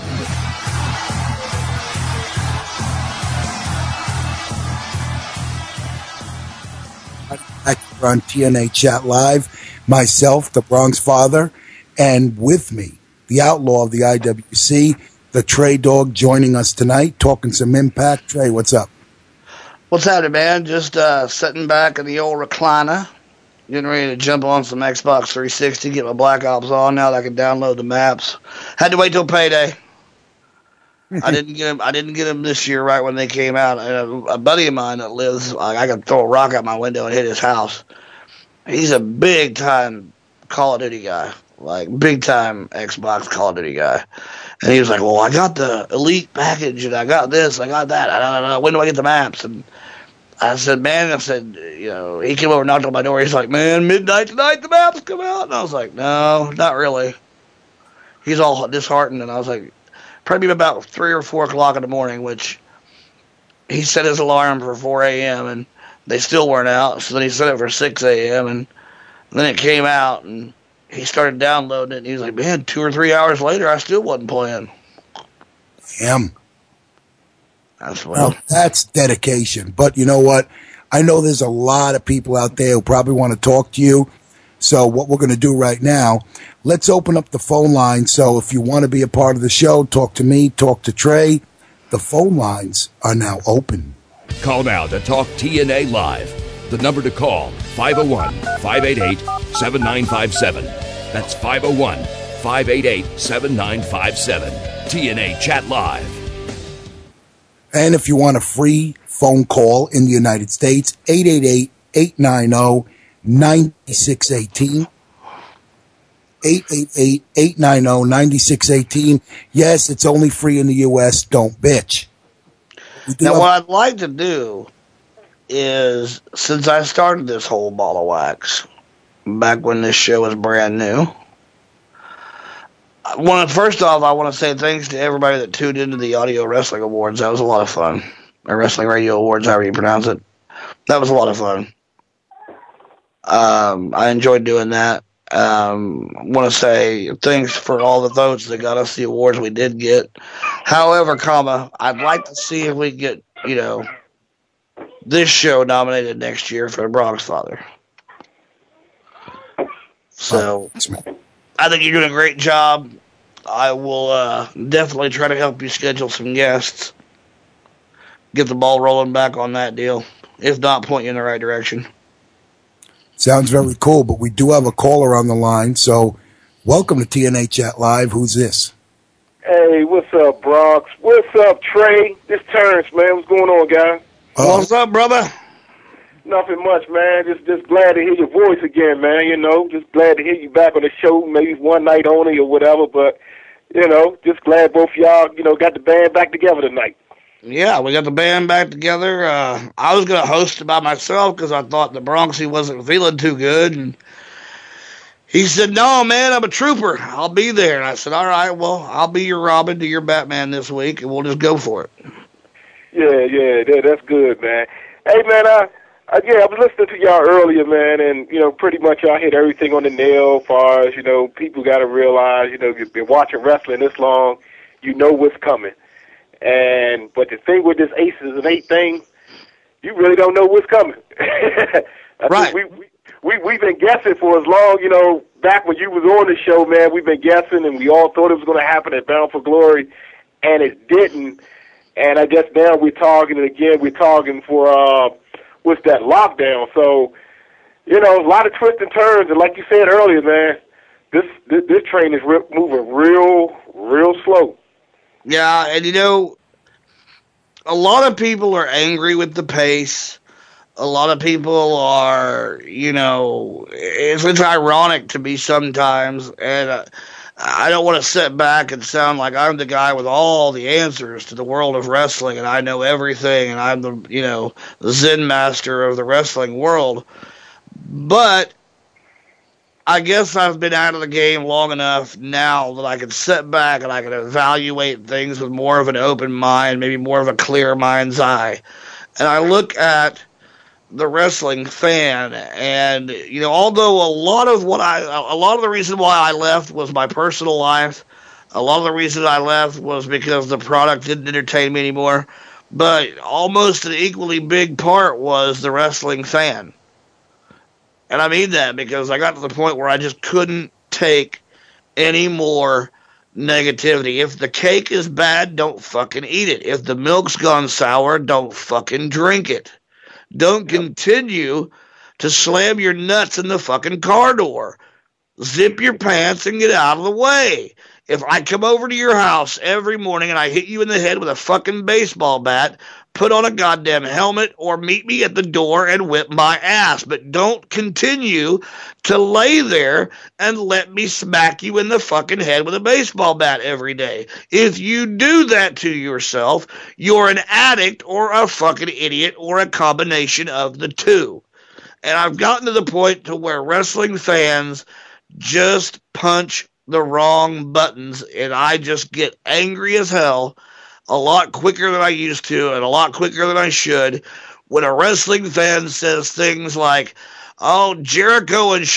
Back on TNA Chat Live, myself, the Bronx Father, and with me, the outlaw of the IWC, the Trey Dog, joining us tonight, talking some Impact. Trey, what's up? What's happening, man? Just sitting back in the old recliner. Getting ready to jump on some Xbox 360, get my Black Ops on now that I can download the maps. Had to wait till payday. I didn't get them this year right when they came out. A buddy of mine that lives, I could throw a rock out my window and hit his house. He's a big time Call of Duty guy, like big time Xbox Call of Duty guy. And he was like, "Well, I got the Elite package and I got this, I got that. I don't know, when do I get the maps?" And I said, you know, he came over and knocked on my door. He's like, "Man, midnight tonight, the maps come out." And I was like, "No, not really." He's all disheartened. And I was like, probably about 3 or 4 o'clock in the morning, which he set his alarm for 4 a.m. and they still weren't out. So then he set it for 6 a.m. and then it came out and he started downloading it. And he was like, "Man, 2 or 3 hours later, I still wasn't playing." Damn. Well, that's dedication. But you know what? I know there's a lot of people out there who probably want to talk to you. So what we're going to do right now, let's open up the phone line. So if you want to be a part of the show, talk to me, talk to Trey. The phone lines are now open. Call now to talk TNA Live. The number to call, 501-588-7957. That's 501-588-7957. TNA Chat Live. And if you want a free phone call in the United States, 888-890-9618. 888-890-9618. Yes, it's only free in the U.S. Don't bitch. Now, what I'd like to do is, since I started this whole ball of wax back when this show was brand new, first off, I want to say thanks to everybody that tuned into the Audio Wrestling Awards. That was a lot of fun. Or Wrestling Radio Awards, however you pronounce it. That was a lot of fun. I enjoyed doing that. I want to say thanks for all the votes that got us the awards we did get. However, I'd like to see if we get, this show nominated next year for the Bronx Father. So, I think you're doing a great job. I will definitely try to help you schedule some guests. get the ball rolling back on that deal. If not, point you in the right direction. Sounds very cool, but we do have a caller on the line, so welcome to TNA Chat Live. Who's this? Hey, what's up, Bronx? What's up, Trey? It's Terrence, man. What's going on, guys? What's up, brother? Nothing much, man. Just glad to hear your voice again, man. You know, just glad to hear you back on the show, maybe one night only or whatever. But, you know, just glad both y'all, you know, got the band back together tonight. Yeah, we got the band back together. I was going to host it by myself because I thought the Bronxy wasn't feeling too good. And he said, no, man, I'm a trooper. I'll be there. And I said, all right, well, I'll be your Robin to your Batman this week, and we'll just go for it. Yeah, that's good, man. Hey, man, I was listening to y'all earlier, man, and, you know, pretty much y'all hit everything on the nail as far as, you know, people got to realize, you know, you've been watching wrestling this long, you know what's coming. But the thing with this Aces and 8 thing, you really don't know what's coming. Right. We've been guessing for as long, you know, back when you was on the show, man, we've been guessing, and we all thought it was going to happen at Bound for Glory, and it didn't. And I guess now we're talking for, what's that, Lockdown. So, you know, a lot of twists and turns, and like you said earlier, man, this train is moving real slow. Yeah, and you know, a lot of people are angry with the pace. A lot of people are, you know, it's ironic to me sometimes, and I don't want to sit back and sound like I'm the guy with all the answers to the world of wrestling, and I know everything, and I'm the, you know, the Zen master of the wrestling world. But I guess I've been out of the game long enough now that I can sit back and I can evaluate things with more of an open mind, maybe more of a clear mind's eye. And I look at the wrestling fan, and, you know, although a lot of the reason why I left was my personal life, a lot of the reason I left was because the product didn't entertain me anymore, but almost an equally big part was the wrestling fan. And I mean that because I got to the point where I just couldn't take any more negativity. If the cake is bad, don't fucking eat it. If the milk's gone sour, don't fucking drink it. Don't continue to slam your nuts in the fucking car door. Zip your pants and get out of the way. If I come over to your house every morning and I hit you in the head with a fucking baseball bat, put on a goddamn helmet or meet me at the door and whip my ass. But don't continue to lay there and let me smack you in the fucking head with a baseball bat every day. If you do that to yourself, you're an addict or a fucking idiot or a combination of the two. And I've gotten to the point to where wrestling fans just punch the wrong buttons, and I just get angry as hell a lot quicker than I used to and a lot quicker than I should when a wrestling fan says things like, oh, Jericho and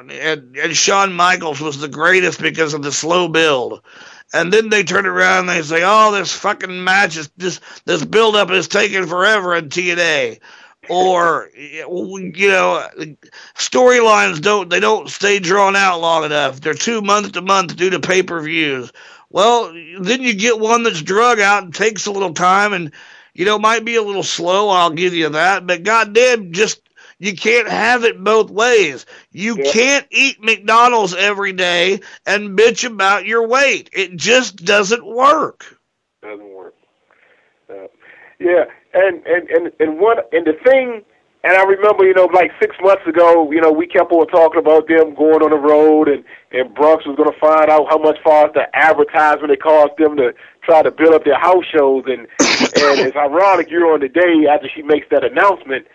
Shawn Michaels was the greatest because of the slow build. And then they turn around and they say, oh, this fucking match is this build-up is taking forever in TNA. Or, you know, storylines don't stay drawn out long enough. They're too month to month due to pay-per-views. Well, then you get one that's drug out and takes a little time and, you know, might be a little slow, I'll give you that. But goddamn, you can't have it both ways. You can't eat McDonald's every day and bitch about your weight. It just doesn't work. Doesn't work. Yeah. And the thing, and I remember, you know, like 6 months ago, you know, we kept on talking about them going on the road, and Bronx was going to find out how much far as the advertisement it cost them to try to build up their house shows, and it's ironic you're on the day after she makes that announcement.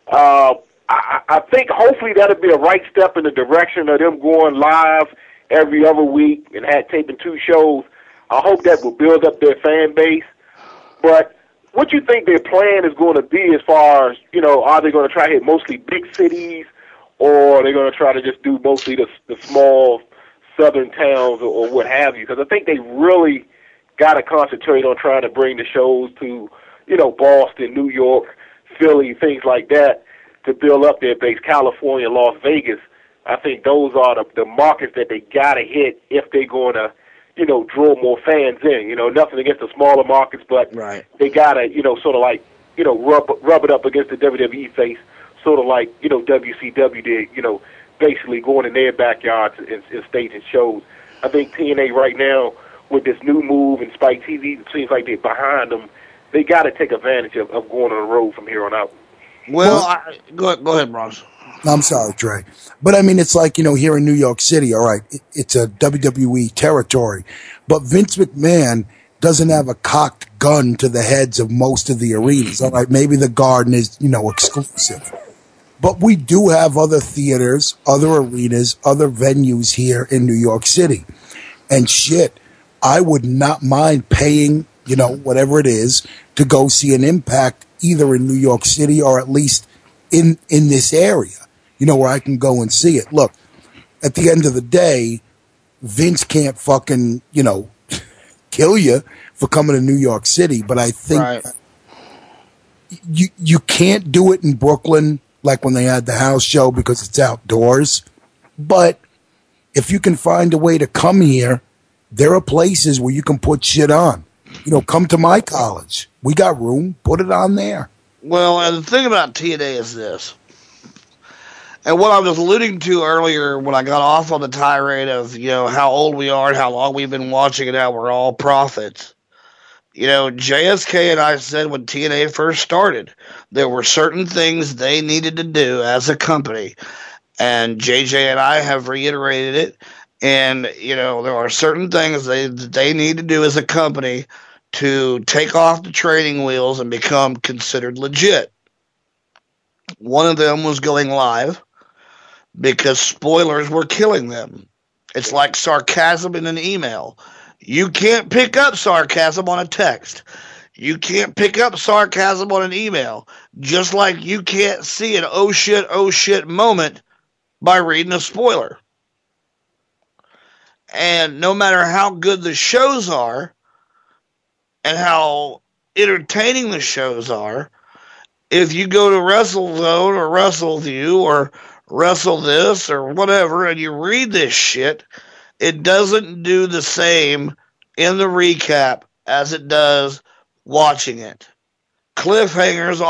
I think hopefully that'll be a right step in the direction of them going live every other week and taping 2 shows. I hope that will build up their fan base, but what you think their plan is going to be as far as, you know, are they going to try to hit mostly big cities, or are they going to try to just do mostly the small southern towns or what have you? Because I think they really got to concentrate on trying to bring the shows to, you know, Boston, New York, Philly, things like that to build up their base, California, Las Vegas. I think those are the markets that they got to hit if they're going to, you know, draw more fans in. You know, nothing against the smaller markets, but they got to, you know, sort of like rub it up against the WWE face, sort of like, WCW did, basically going in their backyards and staging shows. I think TNA right now, with this new move and Spike TV, it seems like they're behind them. They got to take advantage of going on the road from here on out. Well, go ahead, Bronze. I'm sorry, Trey. But I mean, it's like, here in New York City, all right, it's a WWE territory. But Vince McMahon doesn't have a cocked gun to the heads of most of the arenas. All right, maybe the Garden is, exclusive. But we do have other theaters, other arenas, other venues here in New York City. And shit, I would not mind paying, whatever it is, to go see an Impact either in New York City or at least in this area, where I can go and see it. Look, at the end of the day, Vince can't fucking, kill you for coming to New York City, but I think you can't do it in Brooklyn like when they had the house show because it's outdoors. But if you can find a way to come here, there are places where you can put shit on. Come to my college. We got room. Put it on there. Well, and the thing about TNA is this. And what I was alluding to earlier when I got off on the tirade of, how old we are and how long we've been watching it now, we're all prophets. JSK and I said when TNA first started, there were certain things they needed to do as a company. And JJ and I have reiterated it. And, there are certain things they need to do as a company to take off the training wheels and become considered legit. One of them was going live because spoilers were killing them. It's like sarcasm in an email. You can't pick up sarcasm on a text. You can't pick up sarcasm on an email. Just like you can't see an oh shit moment by reading a spoiler. And no matter how good the shows are and how entertaining the shows are, if you go to WrestleZone or WrestleView or Wrestle This or whatever and you read this shit, it doesn't do the same in the recap as it does watching it. Cliffhangers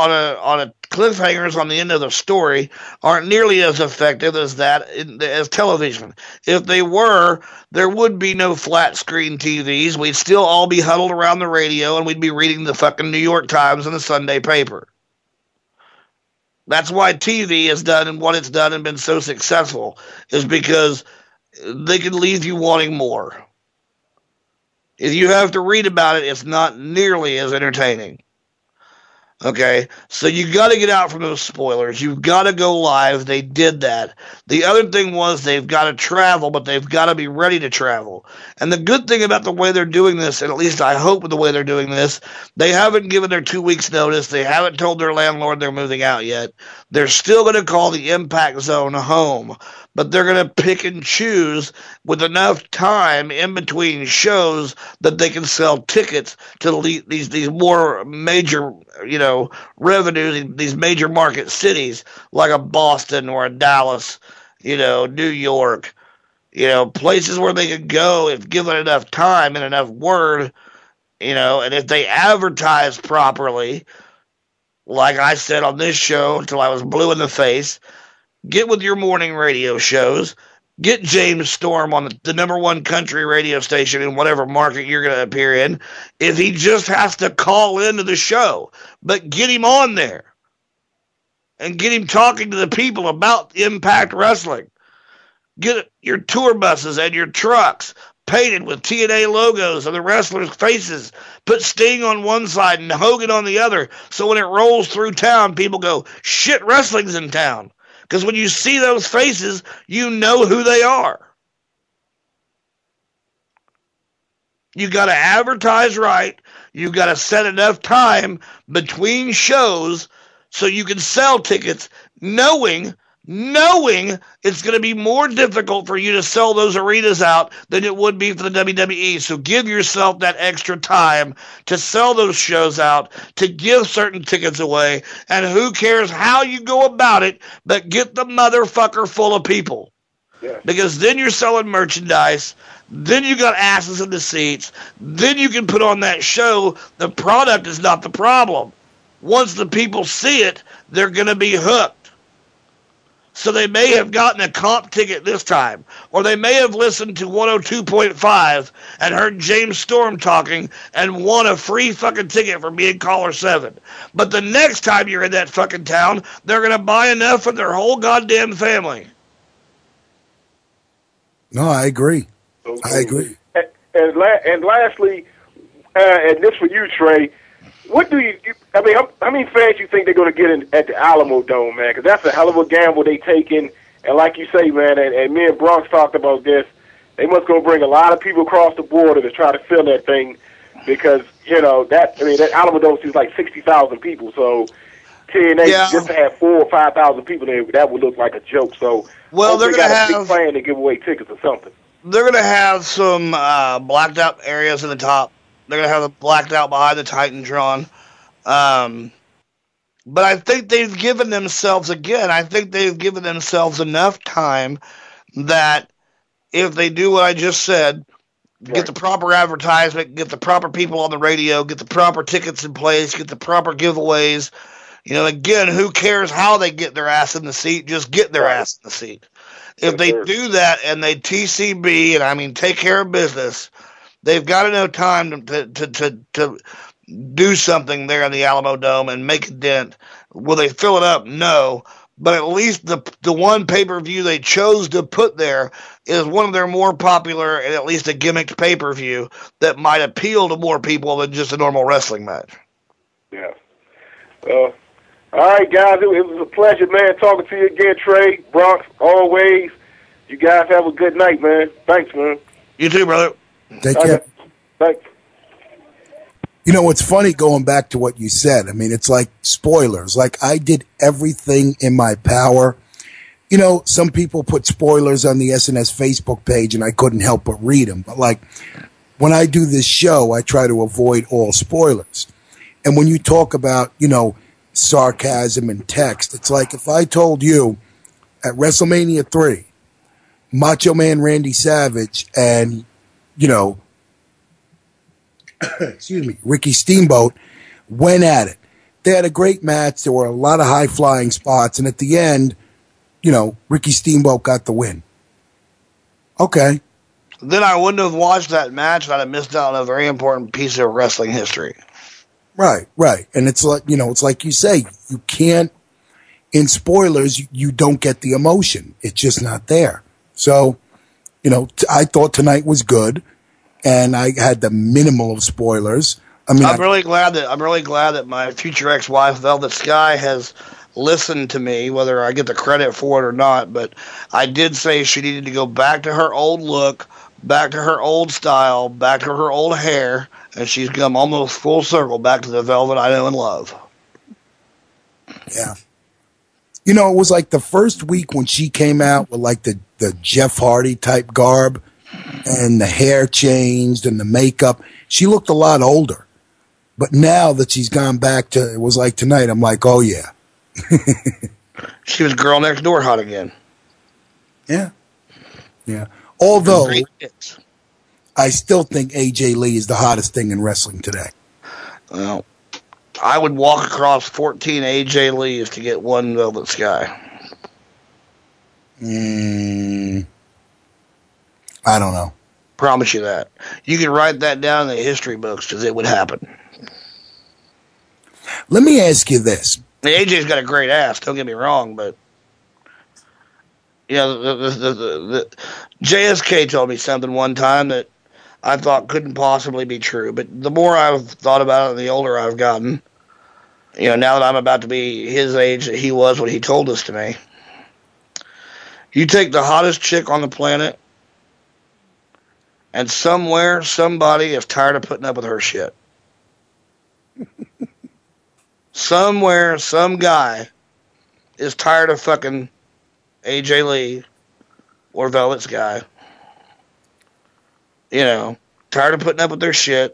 on the end of the story aren't nearly as effective as television. If they were, there would be no flat screen TVs. We'd still all be huddled around the radio and we'd be reading the fucking New York Times and the Sunday paper. That's why TV has done and what it's done and been so successful, is because they can leave you wanting more. If you have to read about it, it's not nearly as entertaining. Okay, so you got to get out from those spoilers. You've got to go live. They did that. The other thing was they've got to travel, but they've got to be ready to travel. And the good thing about the way they're doing this, and at least I hope with the way they're doing this, they haven't given their 2 weeks notice. They haven't told their landlord they're moving out yet. They're still going to call the Impact Zone home, but they're going to pick and choose with enough time in between shows that they can sell tickets to these more major, revenues, these major market cities like a Boston or a Dallas, New York, places where they could go if given enough time and enough word, and if they advertise properly, like I said on this show until I was blue in the face, get with your morning radio shows. Get James Storm on the number one country radio station in whatever market you're going to appear in. If he just has to call into the show, but get him on there and get him talking to the people about Impact Wrestling. Get your tour buses and your trucks painted with TNA logos and the wrestlers' faces. Put Sting on one side and Hogan on the other, so when it rolls through town, people go, shit, wrestling's in town. Because when you see those faces, you know who they are. You got to advertise right. You got to set enough time between shows so you can sell tickets, knowing it's going to be more difficult for you to sell those arenas out than it would be for the WWE. So give yourself that extra time to sell those shows out, to give certain tickets away, and who cares how you go about it, but get the motherfucker full of people. Yeah. Because then you're selling merchandise, then you got asses in the seats, then you can put on that show. The product is not the problem. once the people see it, they're going to be hooked. So they may have gotten a comp ticket this time, or they may have listened to 102.5 and heard James Storm talking and won a free fucking ticket for being caller 7. But the next time you're in that fucking town, they're going to buy enough for their whole goddamn family. No, I agree. Okay. I agree. And lastly, and this for you, Trey, what do you I mean, how many fans you think they're going to get in at the Alamo Dome, man? Because that's a hell of a gamble they taking. And like you say, man, and me and Bronx talked about this, they must go bring a lot of people across the border to try to fill that thing because, that Alamo Dome seems like 60,000 people. So TNA just to have 4,000 or 5,000 people there, that would look like a joke. So they're going to have a big plan to give away tickets or something. They're going to have some blacked out areas in the top. They're going to have it blacked out behind the Titantron. But I think they've given themselves enough time that if they do what I just said, get the proper advertisement, get the proper people on the radio, get the proper tickets in place, get the proper giveaways. Again, who cares how they get their ass in the seat? Just get their ass in the seat. If they do that and they TCB, and I mean take care of business, they've got enough time to do something there in the Alamo Dome and make a dent. Will they fill it up? No. But at least the one pay-per-view they chose to put there is one of their more popular and at least a gimmicked pay-per-view that might appeal to more people than just a normal wrestling match. Yeah. All right, guys. It was a pleasure, man, talking to you again, Trey, Bronx, always. You guys have a good night, man. Thanks, man. You too, brother. Take care. Thanks. It's funny going back to what you said. I mean, it's like spoilers. Like, I did everything in my power. Some people put spoilers on the SNS Facebook page, and I couldn't help but read them. But, like, when I do this show, I try to avoid all spoilers. And when you talk about, sarcasm and text, it's like if I told you at WrestleMania 3, Macho Man Randy Savage and, excuse me, Ricky Steamboat went at it. They had a great match. There were a lot of high-flying spots. And at the end, Ricky Steamboat got the win. Okay. Then I wouldn't have watched that match, and I'd have missed out on a very important piece of wrestling history. Right. And it's like, it's like you say, you can't, in spoilers, you don't get the emotion. It's just not there. So, I thought tonight was good. And I had the minimal of spoilers. I mean, I'm really glad that my future ex-wife, Velvet Sky, has listened to me, whether I get the credit for it or not. But I did say she needed to go back to her old look, back to her old style, back to her old hair, and she's come almost full circle back to the Velvet I know and love. Yeah. It was like the first week when she came out with like the Jeff Hardy type garb. And the hair changed and the makeup. She looked a lot older. But now that she's gone back to, it was like tonight, I'm like, oh, yeah. She was girl next door hot again. Yeah. Although, I still think AJ Lee is the hottest thing in wrestling today. Well, I would walk across 14 AJ Lees to get one Velvet Sky. I don't know. Promise you that. You can write that down in the history books because it would happen. Let me ask you this. AJ's got a great ass, don't get me wrong, but the JSK told me something one time that I thought couldn't possibly be true. But the more I've thought about it, the older I've gotten, now that I'm about to be his age that he was when he told this to me, you take the hottest chick on the planet, and somewhere, somebody is tired of putting up with her shit. Somewhere, some guy is tired of fucking AJ Lee or Velvet Sky. Tired of putting up with their shit.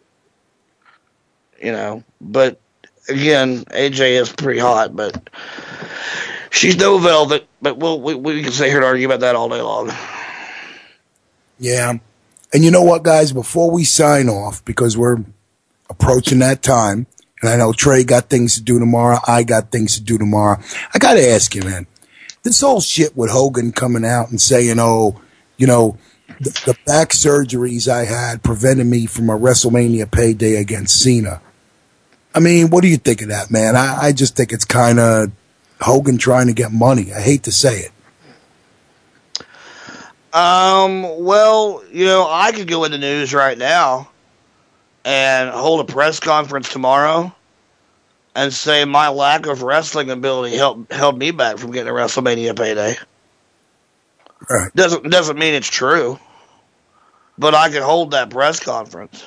But again, AJ is pretty hot, but she's no Velvet. But we can sit here and argue about that all day long. Yeah. And you know what, guys? Before we sign off, because we're approaching that time, And I know Trey got things to do tomorrow. I got things to do tomorrow. I got to ask you, man, this whole shit with Hogan coming out and saying, oh, you know, the back surgeries I had prevented me from a WrestleMania payday against Cena. I mean, what do you think of that, man? I just think it's kind of Hogan trying to get money. I hate to say it. Well, you know, I could go in the news right now and hold a press conference tomorrow and say my lack of wrestling ability held me back from getting a WrestleMania payday. Right. Doesn't mean it's true, but I could hold that press conference.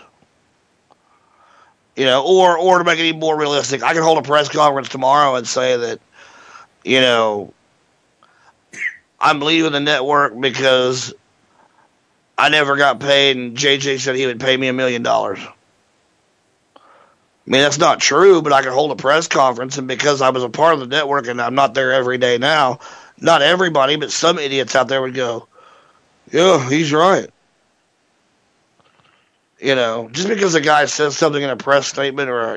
You know, or to make it even more realistic, I could hold a press conference tomorrow and say that, you know, I'm leaving the network because I never got paid, and JJ said he would pay me $1 million. I mean, that's not true, but I could hold a press conference, and because I was a part of the network and I'm not there every day now, not everybody, but some idiots out there would go, yeah, he's right. You know, just because a guy says something in a press statement or,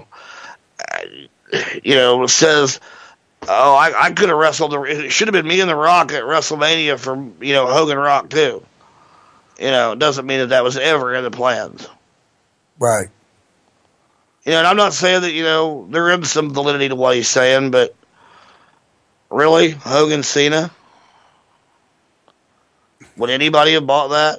says, oh, I could have wrestled, it should have been me and The Rock at WrestleMania for, Hogan Rock too. You know, it doesn't mean that was ever in the plans. Right. And I'm not saying that, there is some validity to what he's saying, but really, Hogan, Cena? Would anybody have bought that?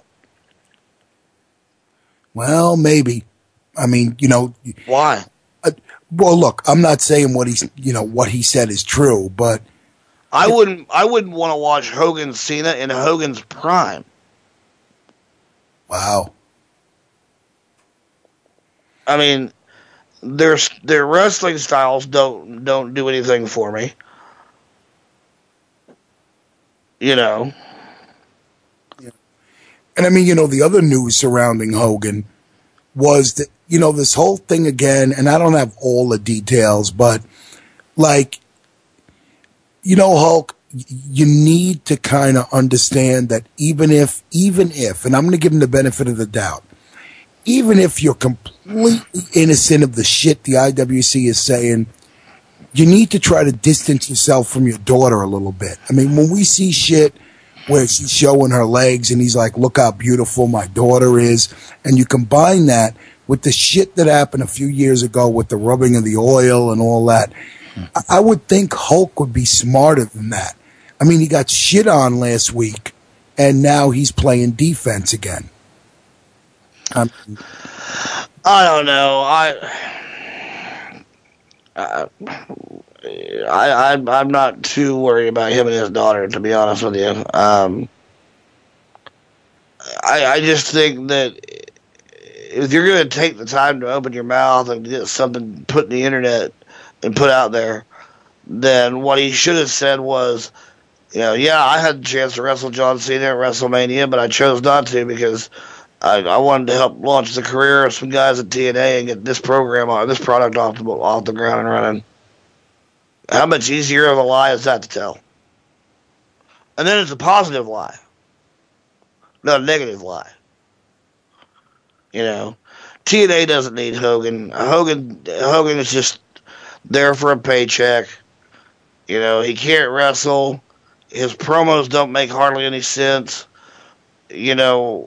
Well, maybe. I mean, why? Well, look, I'm not saying what he said is true, but I wouldn't want to watch Hogan, Cena in Hogan's prime. Wow. I mean, their wrestling styles don't do anything for me. Yeah. And I mean, the other news surrounding Hogan was that, this whole thing again, and I don't have all the details, but Hulk, you need to kind of understand that even if, and I'm going to give him the benefit of the doubt, even if you're completely innocent of the shit the IWC is saying, you need to try to distance yourself from your daughter a little bit. I mean, when we see shit where she's showing her legs and he's like, look how beautiful my daughter is, and you combine that with the shit that happened a few years ago with the rubbing of the oil and all that, I would think Hulk would be smarter than that. I mean, he got shit on last week, and now he's playing defense again. I don't know. I'm not too worried about him and his daughter, to be honest with you. I just think that if you're going to take the time to open your mouth and get something put in the internet and put out there, then what he should have said was, I had the chance to wrestle John Cena at WrestleMania, but I chose not to because I wanted to help launch the career of some guys at TNA and get this program on this product off the ground and running. How much easier of a lie is that to tell? And then it's a positive lie, not a negative lie. TNA doesn't need Hogan. Hogan is just there for a paycheck. He can't wrestle. His promos don't make hardly any sense. The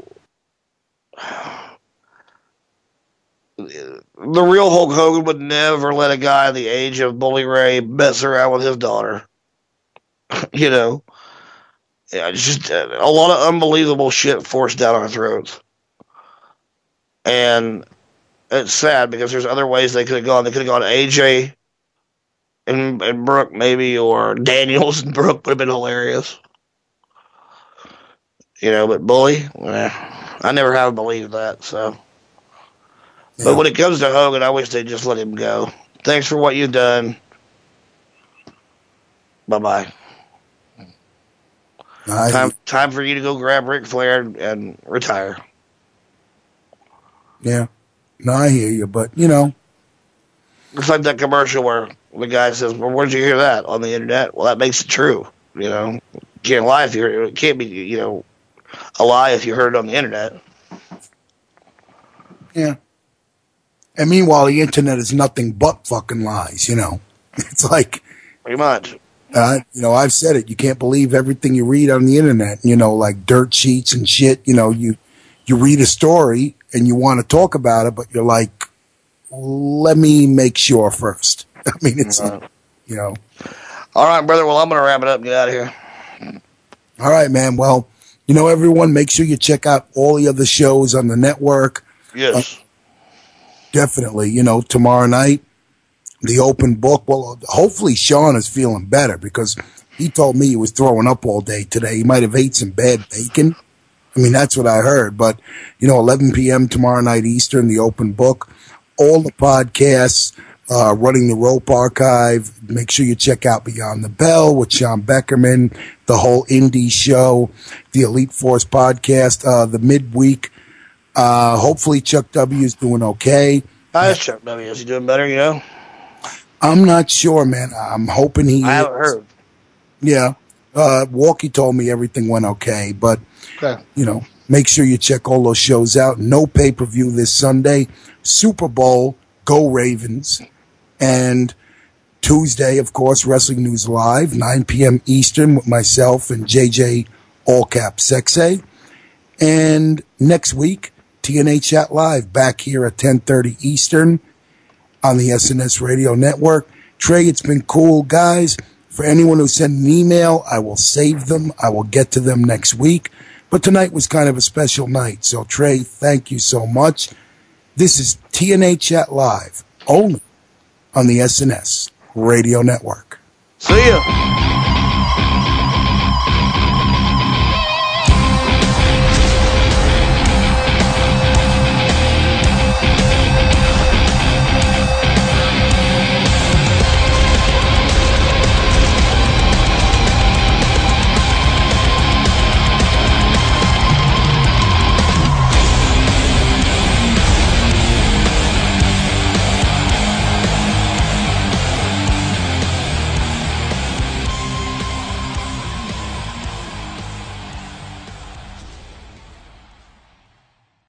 real Hulk Hogan would never let a guy the age of Bully Ray mess around with his daughter. It's just a lot of unbelievable shit forced down our throats. And it's sad because there's other ways they could have gone. They could have gone AJ and Brooke maybe, or Daniels and Brooke would have been hilarious. But Bully, I never have believed that, so. Yeah. But when it comes to Hogan, I wish they'd just let him go. Thanks for what you've done. Bye-bye. Time for you to go grab Ric Flair and retire. Yeah. No, I hear you, but, It's like that commercial where the guy says, well, where'd you hear that? On the internet. Well, that makes it true. You can't lie if it can't be, a lie if you heard it on the internet. Yeah. And meanwhile, the internet is nothing but fucking lies, you know. It's like... Pretty much. You know, I've said it. You can't believe everything you read on the internet, you know, like dirt sheets and shit. You know, you read a story and you want to talk about it, but you're like, let me make sure first. I mean, it's, you know. All right, brother. Well, I'm going to wrap it up and get out of here. All right, man. Well, you know, everyone, make sure you check out all the other shows on the network. Yes. Definitely. You know, tomorrow night, the open book. Well, hopefully Sean is feeling better because he told me he was throwing up all day today. He might have ate some bad bacon. I mean, that's what I heard. But, you know, 11 p.m. tomorrow night Eastern, the open book. All the podcasts, Running the Rope archive. Make sure you check out Beyond the Bell with Sean Beckerman, the whole indie show, the Elite Force podcast, the midweek. Hopefully Chuck W. is doing okay. How's Chuck W.? Is he doing better, you know? I'm not sure, man. I'm hoping he I haven't heard. Yeah. Walkie told me everything went okay, but, you know, make sure you check all those shows out. No pay-per-view this Sunday. Super Bowl, go Ravens. And Tuesday, of course, Wrestling News Live, 9 p.m. Eastern with myself and JJ Allcap Sexay. And next week, TNA Chat Live back here at 10:30 Eastern on the SNS Radio Network. Trey, it's been cool, guys. For anyone who sent an email, I will save them. I will get to them next week. But tonight was kind of a special night. So, Trey, thank you so much. This is TNA Chat Live, only on the SNS Radio Network. See ya.